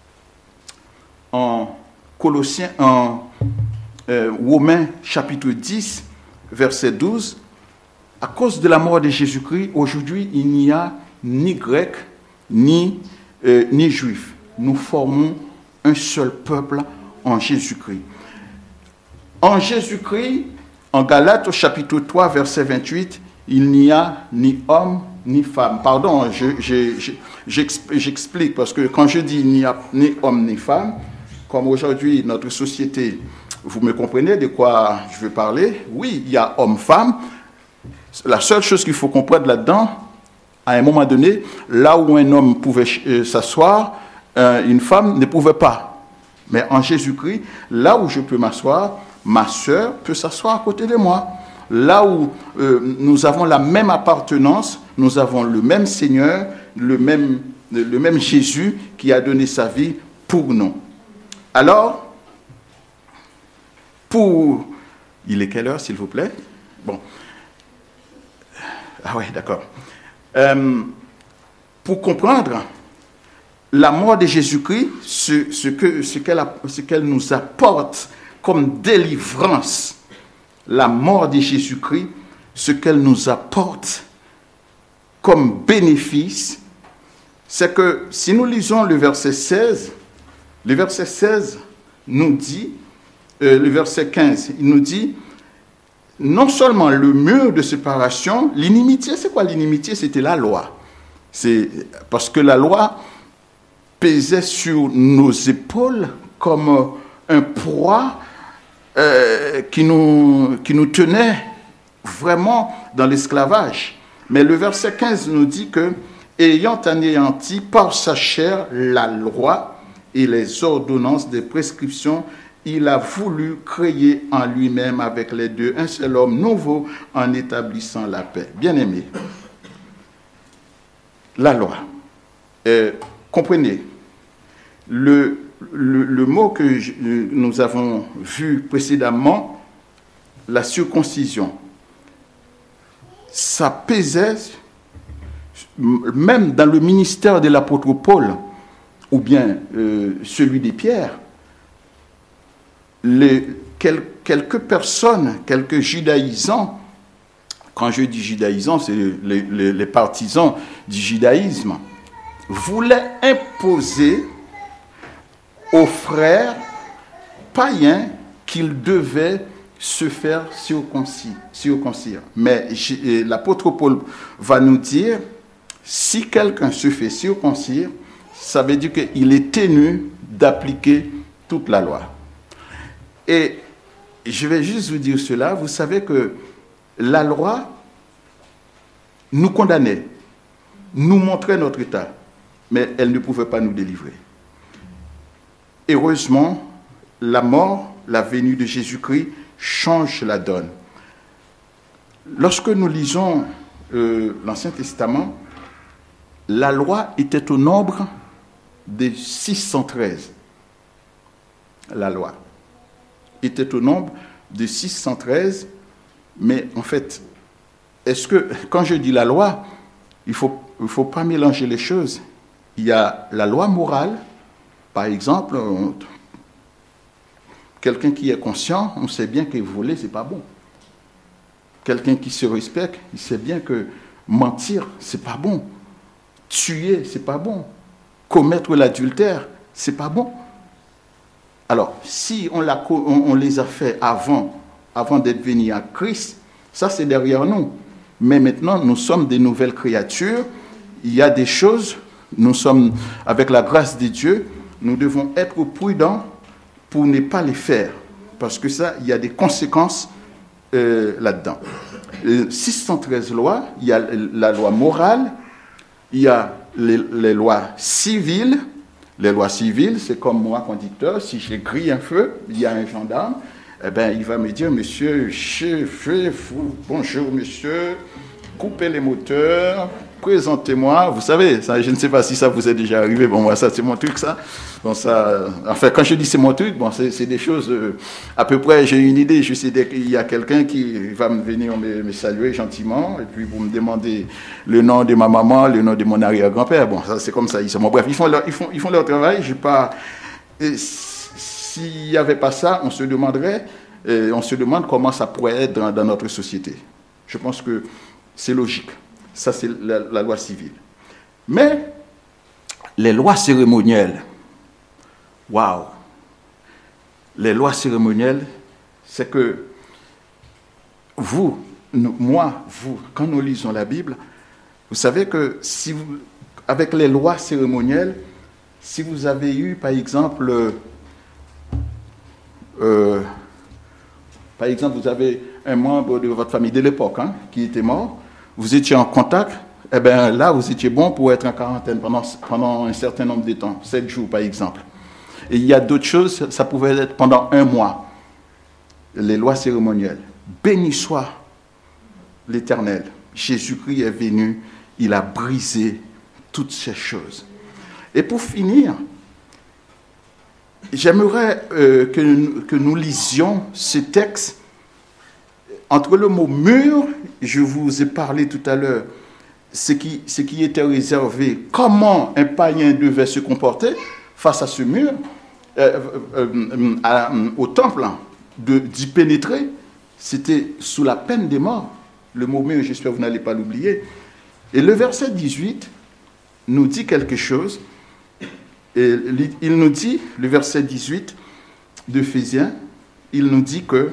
en Colossiens, en euh, Romains chapitre dix, verset douze, à cause de la mort de Jésus-Christ, aujourd'hui, il n'y a ni grec, ni, euh, ni juif. Nous formons un seul peuple en Jésus-Christ. En Jésus-Christ, en Galates, au chapitre trois, verset vingt-huit, il n'y a ni homme ni femme. Pardon, je, je, je, j'explique, j'explique, parce que quand je dis il n'y a ni homme ni femme, comme aujourd'hui notre société, vous me comprenez de quoi je veux parler? Oui, il y a homme-femme. La seule chose qu'il faut comprendre là-dedans, à un moment donné, là où un homme pouvait euh, s'asseoir, euh, une femme ne pouvait pas. Mais en Jésus-Christ, là où je peux m'asseoir, ma sœur peut s'asseoir à côté de moi. Là où euh, nous avons la même appartenance, nous avons le même Seigneur, le même, le même Jésus qui a donné sa vie pour nous. Alors, pour... Il est quelle heure, s'il vous plaît? Bon. Ah oui, d'accord. Euh, pour comprendre la mort de Jésus-Christ, ce, ce, que, ce, qu'elle a, ce qu'elle nous apporte comme délivrance, la mort de Jésus-Christ, ce qu'elle nous apporte comme bénéfice, c'est que si nous lisons le verset seize, le verset seize nous dit, euh, le verset quinze, il nous dit, non seulement le mur de séparation, l'inimitié, c'est quoi l'inimitié? C'était la loi. C'est parce que la loi pesait sur nos épaules comme un poids euh, qui, nous, qui nous tenait vraiment dans l'esclavage. Mais le verset quinze nous dit que, ayant anéanti par sa chair la loi et les ordonnances des prescriptions, il a voulu créer en lui-même avec les deux un seul homme nouveau en établissant la paix. Bien-aimés, la loi. Euh, comprenez, le, le, le mot que je, nous avons vu précédemment, la circoncision, ça pesait même dans le ministère de l'apôtre Paul, ou bien euh, celui des Pierres, les, quel, quelques personnes, quelques judaïsants, quand je dis judaïsants, c'est les, les, les partisans du judaïsme, voulaient imposer aux frères païens qu'ils devaient se faire circoncire. Mais l'apôtre Paul va nous dire, si quelqu'un se fait circoncire, ça veut dire qu'il est tenu d'appliquer toute la loi. Et je vais juste vous dire cela, vous savez que la loi nous condamnait, nous montrait notre état, mais elle ne pouvait pas nous délivrer. Heureusement, la mort, la venue de Jésus-Christ change la donne. Lorsque nous lisons euh, l'Ancien Testament, la loi était au nombre de six cent treize. La loi était au nombre de six cent treize, mais en fait, est-ce que, quand je dis la loi, il ne faut, il faut pas mélanger les choses. Il y a la loi morale, par exemple, on, quelqu'un qui est conscient, on sait bien que voler, ce n'est pas bon. Quelqu'un qui se respecte, il sait bien que mentir, ce n'est pas bon. Tuer, ce n'est pas bon. Commettre l'adultère, ce n'est pas bon. Alors, si on, l'a, on, on les a fait avant, avant d'être venus à Christ, ça c'est derrière nous. Mais maintenant, nous sommes des nouvelles créatures. Il y a des choses, nous sommes, avec la grâce de Dieu, nous devons être prudents pour ne pas les faire. Parce que ça, il y a des conséquences euh, là-dedans. Euh, six cent treize lois, il y a la loi morale, il y a les, les lois civiles. Les lois civiles, c'est comme moi, conducteur, si j'ai grillé un feu, il y a un gendarme, eh ben, il va me dire, monsieur, chef, bonjour monsieur, coupez les moteurs, présentez-moi. Vous savez, ça, je ne sais pas si ça vous est déjà arrivé, bon, moi, ça, c'est mon truc, ça. Bon, ça enfin, quand je dis c'est mon truc, bon, c'est, c'est des choses, euh, à peu près, j'ai une idée, je sais qu'il y a quelqu'un qui va me venir me, me saluer gentiment, et puis vous me demandez le nom de ma maman, le nom de mon arrière-grand-père, bon, ça, c'est comme ça, ils sont, bon, bref, ils font leur, ils font, ils font leur travail, je pas, et s'il n'y avait pas ça, on se demanderait, euh, on se demande comment ça pourrait être dans, dans notre société. Je pense que c'est logique. Ça, c'est la, la loi civile. Mais les lois cérémonielles, waouh! Les lois cérémonielles, c'est que vous, nous, moi, vous, quand nous lisons la Bible, vous savez que si vous, avec les lois cérémonielles, si vous avez eu, par exemple, euh, par exemple, vous avez un membre de votre famille de l'époque hein, qui était mort, vous étiez en contact, eh bien là, vous étiez bon pour être en quarantaine pendant, pendant un certain nombre de temps, sept jours par exemple. Et il y a d'autres choses, ça pouvait être pendant un mois, les lois cérémonielles. Béni soit l'Éternel. Jésus-Christ est venu, il a brisé toutes ces choses. Et pour finir, j'aimerais euh, que, que nous lisions ce texte. Entre le mot mur, je vous ai parlé tout à l'heure, ce qui, ce qui était réservé, comment un païen devait se comporter face à ce mur, euh, euh, à, au temple, de, d'y pénétrer, c'était sous la peine des morts. Le mot mur, j'espère que vous n'allez pas l'oublier. Et le verset dix-huit nous dit quelque chose. Et il nous dit, le verset dix-huit d'Éphésiens, il nous dit que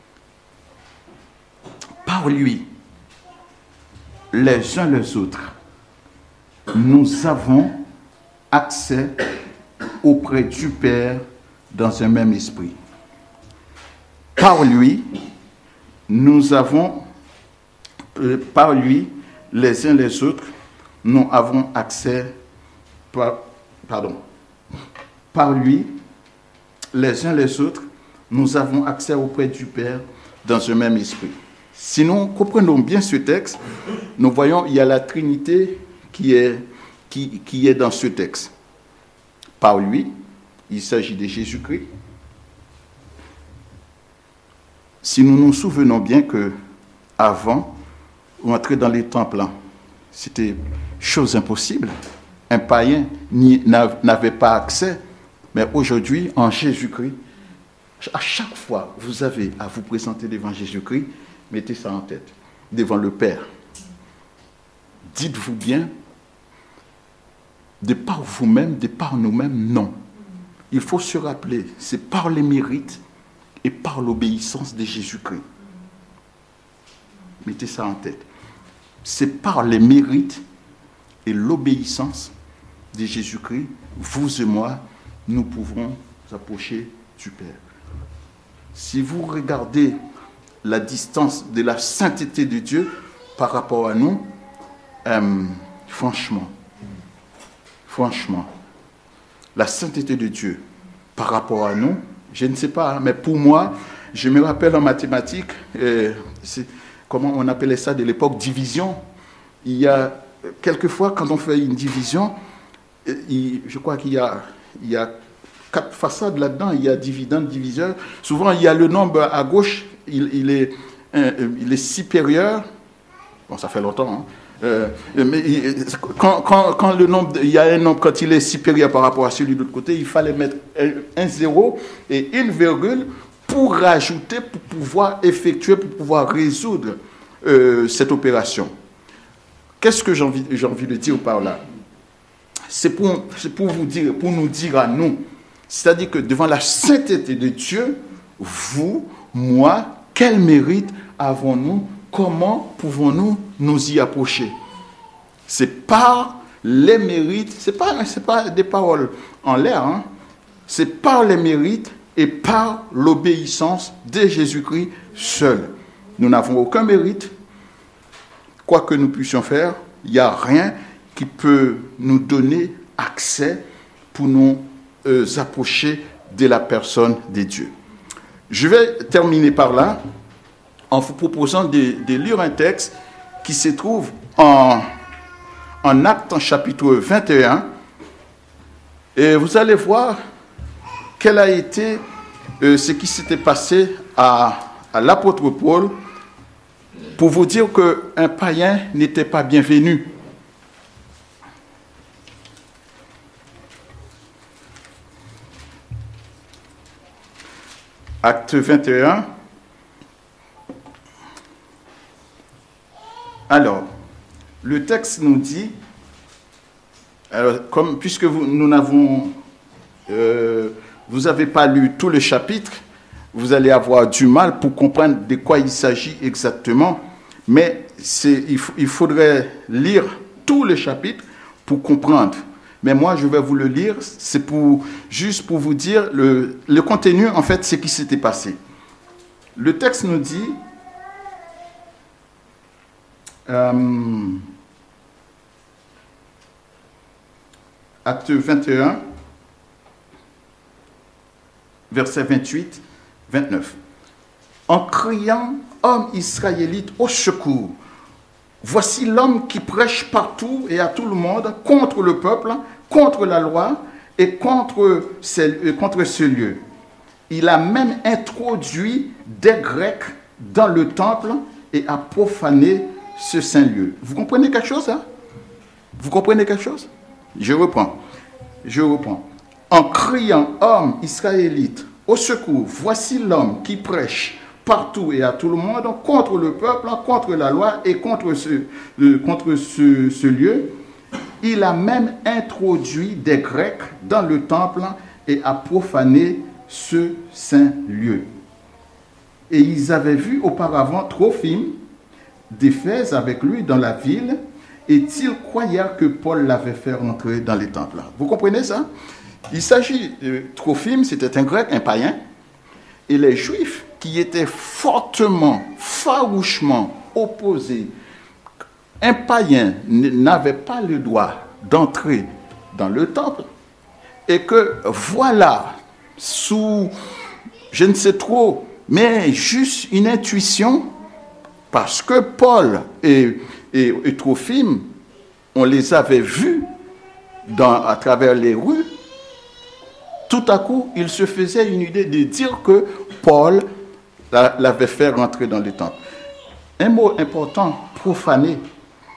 par lui, les uns les autres, nous avons accès auprès du Père dans un même esprit. Par lui, nous avons, euh, par lui, les uns les autres, nous avons accès, par, pardon, par lui, les uns les autres, nous avons accès auprès du Père dans un même esprit. Si nous comprenons bien ce texte, nous voyons qu'il y a la Trinité qui est, qui, qui est dans ce texte. Par lui, il s'agit de Jésus-Christ. Si nous nous souvenons bien que avant, rentrer dans les temples, c'était chose impossible. Un païen n'y, n'avait pas accès. Mais aujourd'hui, en Jésus-Christ, à chaque fois que vous avez à vous présenter devant Jésus-Christ, mettez ça en tête, devant le Père. Dites-vous bien, de par vous-même, de par nous-mêmes, non. Il faut se rappeler, c'est par les mérites et par l'obéissance de Jésus-Christ. Mettez ça en tête. C'est par les mérites et l'obéissance de Jésus-Christ, vous et moi, nous pouvons nous approcher du Père. Si vous regardez la distance de la sainteté de Dieu par rapport à nous, euh, franchement, franchement, la sainteté de Dieu par rapport à nous, je ne sais pas, mais pour moi, je me rappelle en mathématiques, euh, c'est, comment on appelait ça de l'époque, division. Il y a, quelquefois, quand on fait une division, il, je crois qu'il y a, il y a quatre façades là-dedans, il y a dividende, diviseur. Souvent, il y a le nombre à gauche, il, il, est, euh, il est supérieur. Bon, ça fait longtemps, hein. Euh, mais quand, quand, quand le nombre, il y a un nombre, quand il est supérieur par rapport à celui de l'autre côté, il fallait mettre un, un zéro et une virgule pour rajouter, pour pouvoir effectuer, pour pouvoir résoudre euh, cette opération. Qu'est-ce que j'ai envie, j'ai envie de dire par là? C'est pour, c'est pour vous dire, pour nous dire à nous, c'est-à-dire que devant la sainteté de Dieu, vous, moi, quel mérite avons-nous? Comment pouvons-nous nous y approcher? C'est par les mérites, c'est pas, c'est pas des paroles en l'air, hein? C'est par les mérites et par l'obéissance de Jésus-Christ seul. Nous n'avons aucun mérite. Quoi que nous puissions faire, il n'y a rien qui peut nous donner accès pour nous euh, approcher de la personne de Dieu. Je vais terminer par là en vous proposant de, de lire un texte qui se trouve en, en Actes, en chapitre vingt et un. Et vous allez voir quel a été euh, ce qui s'était passé à, à l'apôtre Paul, pour vous dire qu'un païen n'était pas bienvenu. Acte vingt et un. Alors, le texte nous dit, alors, comme, puisque vous, nous n'avons, euh, vous n'avez pas lu tout le chapitre, vous allez avoir du mal pour comprendre de quoi il s'agit exactement, mais c'est, il, il faudrait lire tout le chapitre pour comprendre. Mais moi, je vais vous le lire, c'est pour, juste pour vous dire le, le contenu, en fait, ce qui s'était passé. Le texte nous dit, euh, Acte vingt et un, versets vingt-huit, vingt-neuf. En criant, homme israélite, au secours, voici l'homme qui prêche partout et à tout le monde contre le peuple, contre la loi et contre ce, contre ce lieu. Il a même introduit des Grecs dans le temple et a profané ce saint lieu. Vous comprenez quelque chose, hein? Vous comprenez quelque chose? Je reprends. Je reprends. En criant, homme israélite, au secours, voici l'homme qui prêche partout et à tout le monde contre le peuple, contre la loi et contre ce, euh, contre ce, ce lieu. Il a même introduit des Grecs dans le temple et a profané ce saint lieu. Et ils avaient vu auparavant Trophime d'Éphèse avec lui dans la ville, et ils croyèrent que Paul l'avait fait rentrer dans les temples. Vous comprenez ça? Il s'agit de Trophime, c'était un grec, un païen, et les juifs qui étaient fortement, farouchement opposés. Un païen n'avait pas le droit d'entrer dans le temple, et que voilà, sous, je ne sais trop, mais juste une intuition, parce que Paul et, et, et Trophime, on les avait vus dans, à travers les rues, tout à coup, il se faisait une idée de dire que Paul l'avait fait rentrer dans le temple. Un mot important, profaner.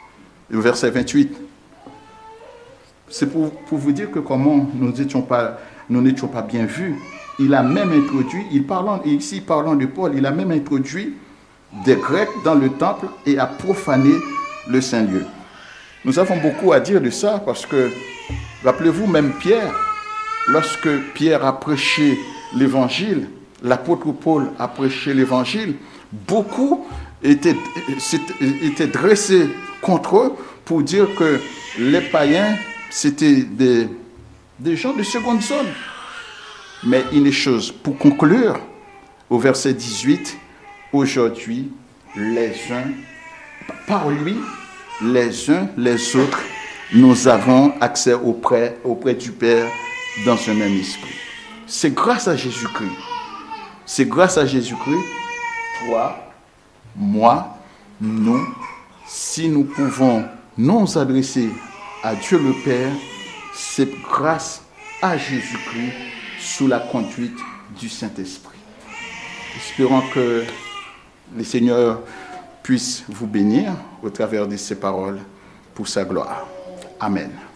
au verset vingt-huit. C'est pour, pour vous dire que comment nous n'étions pas, nous n'étions pas bien vus. Il a même introduit, il parlant, ici parlant de Paul, il a même introduit des Grecs dans le temple et a profané le Saint-Lieu. Nous avons beaucoup à dire de ça parce que, rappelez-vous, même Pierre, lorsque Pierre a prêché l'évangile, l'apôtre Paul a prêché l'évangile, beaucoup étaient, étaient dressés contre eux pour dire que les païens, c'était des, des gens de seconde zone. Mais une chose, pour conclure, au verset dix-huit, aujourd'hui, les uns, par lui, les uns, les autres, nous avons accès auprès, auprès du Père dans un même esprit. C'est grâce à Jésus-Christ. C'est grâce à Jésus-Christ, toi, moi, nous, si nous pouvons nous adresser à Dieu le Père, c'est grâce à Jésus-Christ sous la conduite du Saint-Esprit. Espérons que le Seigneur puisse vous bénir au travers de ces paroles pour sa gloire. Amen.